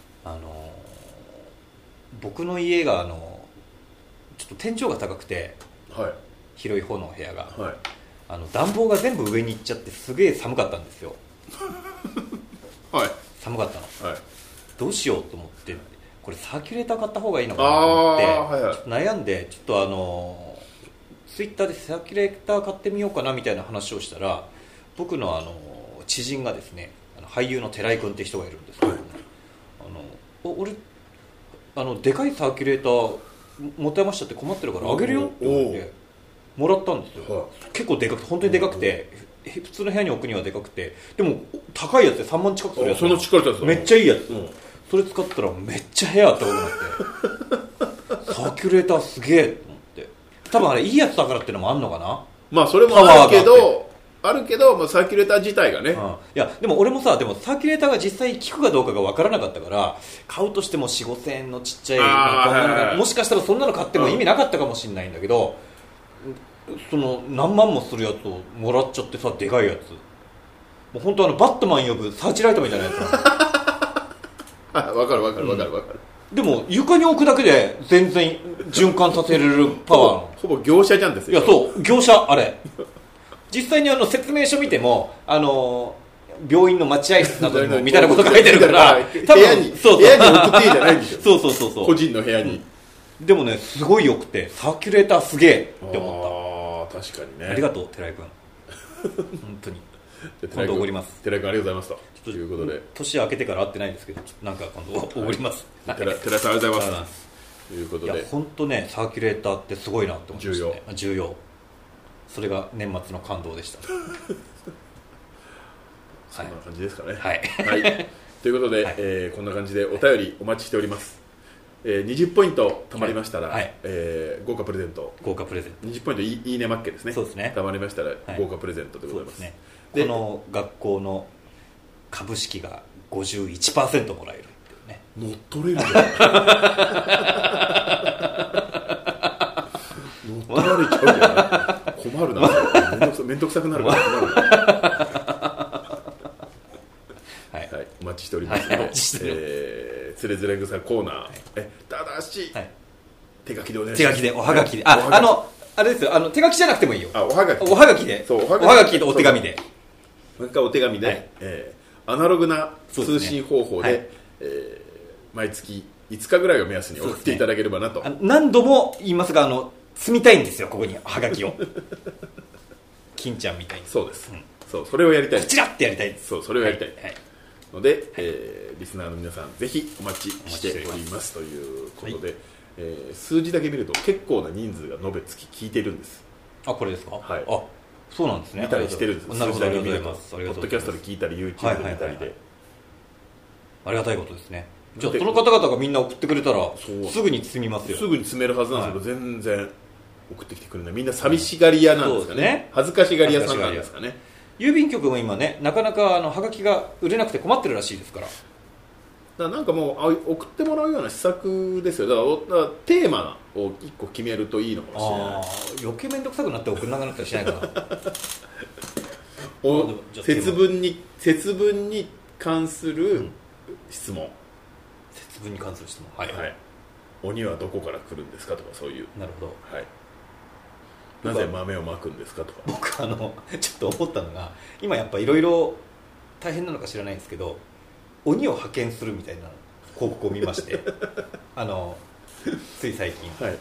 僕の家がちょっと天井が高くて、 はい、 広い方の部屋が、 はい、 暖房が全部上に行っちゃってすげえ寒かったんですよはい、 寒かったの、はい、どうしようと思ってこれサーキュレーター買った方がいいのかなと思って、はいはい、ちょっと悩んでちょっとツイッターでサーキュレーター買ってみようかなみたいな話をしたら、僕の知人がですね、俳優の寺井君って人がいるんですけど、はい、俺でかいサーキュレーター持て余しちゃって困ってるからあげるよって言ってもらったんですよ、はい、結構でかくて本当にでかくて普通の部屋に置くにはでかくて、でも高いやつで3万近くするやつ、 その力だっためっちゃいいやつ、それ使ったらめっちゃ部屋あったことになってサーキュレーターすげえと思って、多分あれいいやつだからっていうのもあんのかな。 まあそれもあるけどまあ、サーキュレーター自体がね、 いやでも俺もさ、でもサーキュレーターが実際効くかどうかが分からなかったから、買うとしても 4,5 千円のちっちゃいこんなの、もしかしたらそんなの買っても意味なかったかもしれないんだけど、その何万もするやつをもらっちゃってさ、でかいやつ、もう本当バットマン呼ぶサーチライトみたいなやつ分かる分かる分かる分かる、 でも床に置くだけで全然循環させれるパワーのほぼ業者じゃんですよ。 いやそう業者あれ実際に説明書見ても病院の待合室などにもみたいなこと書いてるから多分部屋に送っていいじゃないんでしょそう個人の部屋に、 でもねすごい良くてサーキュレーターすげえって思った。確かにね。 ありがとう寺井君本当に今度おごります。 寺井君ありがとうございましたということで、 年明けてから会ってないんですけど、なんか今度おごります。 寺井さんありがとうございますということで、 いや本当ねサーキュレーターってすごいなって思いましたね。重要。それが年末の感動でしたそんな感じですかね。 はい、 はい、ということで、はい、こんな感じでお便りお待ちしております。20ポイント貯まりましたら、はい豪華プレゼント20ポイントいいねマッケですね。 そうですね。 貯まりましたら豪華プレゼントでございます。 そうですね。この学校の株式が 51% もらえるっていうね。 乗っ取れるじゃん乗っ取られちゃうじゃん困るなめんどくさくなるから困るはい、お待ちしておりますので、つれづれ草コーナー、ただし、手書きでお願いします。 手書きでおはがきで、あれですよ、手書きじゃなくてもいいよ。 おはがきで、おはがきとお手紙で、 なんかお手紙で、アナログな通信方法で毎月5日ぐらいを目安に送っていただければなと。 何度も言いますが積みたいんですよ、ここにはがきを金ちゃんみたいに。 そうです、そうそれをやりたい、 チラッてやりたいです。 そうそれをやりたいので、リスナーの皆さんぜひお待ちしておりますということで、数字だけ見ると結構な人数が延べ月聞いてるんです。 あ、これですか。 はい、 あ、そうなんですね。 見たりしてるんです。 なるほど、ありがとうございます。ポッドキャストで聞いたり YouTube で見たりで、 ありがたいことですね。じゃあその方々がみんな送ってくれたらすぐに積みますよ。 すぐに積めるはずなんですけど、全然送ってきてくれない。みんな寂しがり屋なんですかね。恥ずかしがり屋さんなんですかね。 郵便局も今ね、なかなかはがきが売れなくて困ってるらしいですから。 なんかもう送ってもらうような施策ですよ。だからテーマを1個決めるといいのかもしれない。 余計面倒くさくなって送らなくなったりしないかな節分に関する質問、 節分に関する質問、 はい、はい、鬼はどこから来るんですかとか、そういう。 なるほど、 はい、なぜ豆をまくんですかとか。 僕ちょっと思ったのが、今やっぱいろいろ大変なのか知らないんですけど、鬼を派遣するみたいな広告を見ましてつい最近、はい、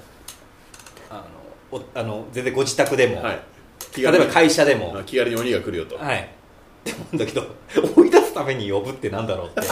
全然ご自宅でも、はい、例えば会社でも気軽に鬼が来るよと、 はい、って思うんだけど、追い出すために呼ぶってなんだろうってちょ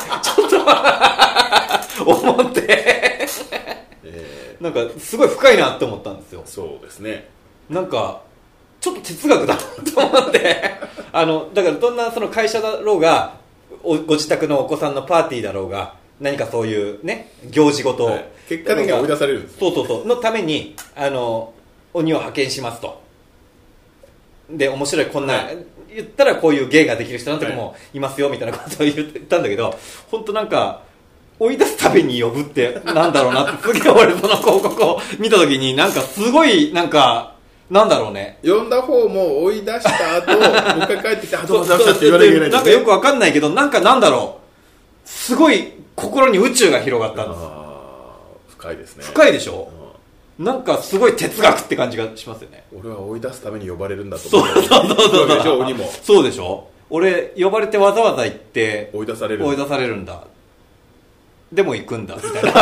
っと思ってなんかすごい深いなって思ったんですよ。 そうですね、 なんかちょっと哲学だと思ってだからどんなその会社だろうがご自宅のお子さんのパーティーだろうが何かそういうね行事ごと、はい、 結果的には追い出されるんです。 そうのために鬼を派遣しますと。で面白いこんな、はい、言ったらこういう芸ができる人なんてもいますよみたいなことを言ったんだけど、本当なんか追い出すために呼ぶってなんだろうなってすげえ俺その広告を見た時になんかすごいなんだろうね、 呼んだ方も追い出した後もう一回帰ってきてどうもざましたって言わなきゃいけないんですね。 なんかよくわかんないけどなんだろう、すごい心に宇宙が広がったんです。 深いですね。 深いでしょ、なんかすごい哲学って感じがしますよね。 俺は追い出すために呼ばれるんだと思う。 そう鬼もそうでしょ。俺呼ばれてわざわざ行って追い出されるんだ、 でも行くんだみたいな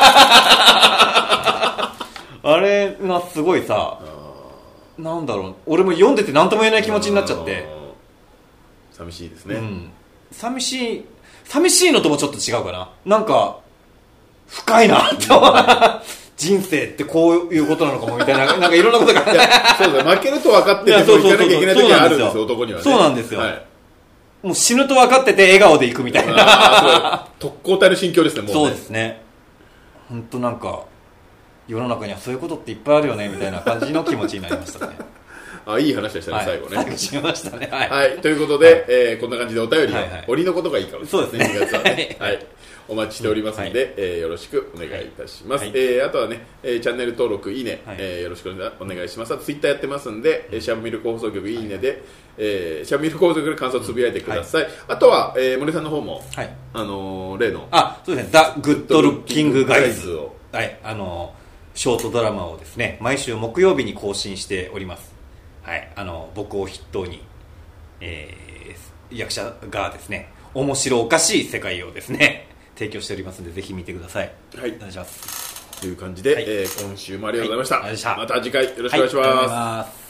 あれがすごいさ、なんだろう、俺も読んでて何とも言えない気持ちになっちゃって、 寂しいですね、うん、 寂しいのともちょっと違うかな。なんか深いなって思う人生ってこういうことなのかもみたいな、なんかいろんなことがそうだ、負けると分かってても行かなきゃいけない時があるんですよ、男にはね。 そうなんですよ、はい、もう死ぬと分かってて笑顔で行くみたいな特攻隊の心境ですね、もうね。 そうですね、本当なんか世の中にはそういうことっていっぱいあるよねみたいな感じの気持ちになりましたねいい話でしたね、はい、最後ね。 最後しましたね、はい、 はい、ということで、はい、こんな感じでお便りを、 はいはい、 鬼のことがいいかもしれないですね、2月はね、 はい、 お待ちしておりますので、はい、よろしくお願いいたします、はい、あとはね、チャンネル登録、いいね、はい、よろしくお願いします。あとツイッターやってますんで、シャープミルク放送局いいねで、シャープミルク放送局で感想をつぶやいてください、はい、あとは、森さんの方も、はい、例のそうですね、ザ・グッドルッキングガイズを、はい、ショートドラマをですね、毎週木曜日に更新しております。はい、僕を筆頭に、役者がですね、面白おかしい世界をですね提供しておりますので、ぜひ見てください。はい、お願いします。 という感じで、はい、今週もありがとうございました。 はい、 また次回よろしくお願いします。 はい、ありがとうございます。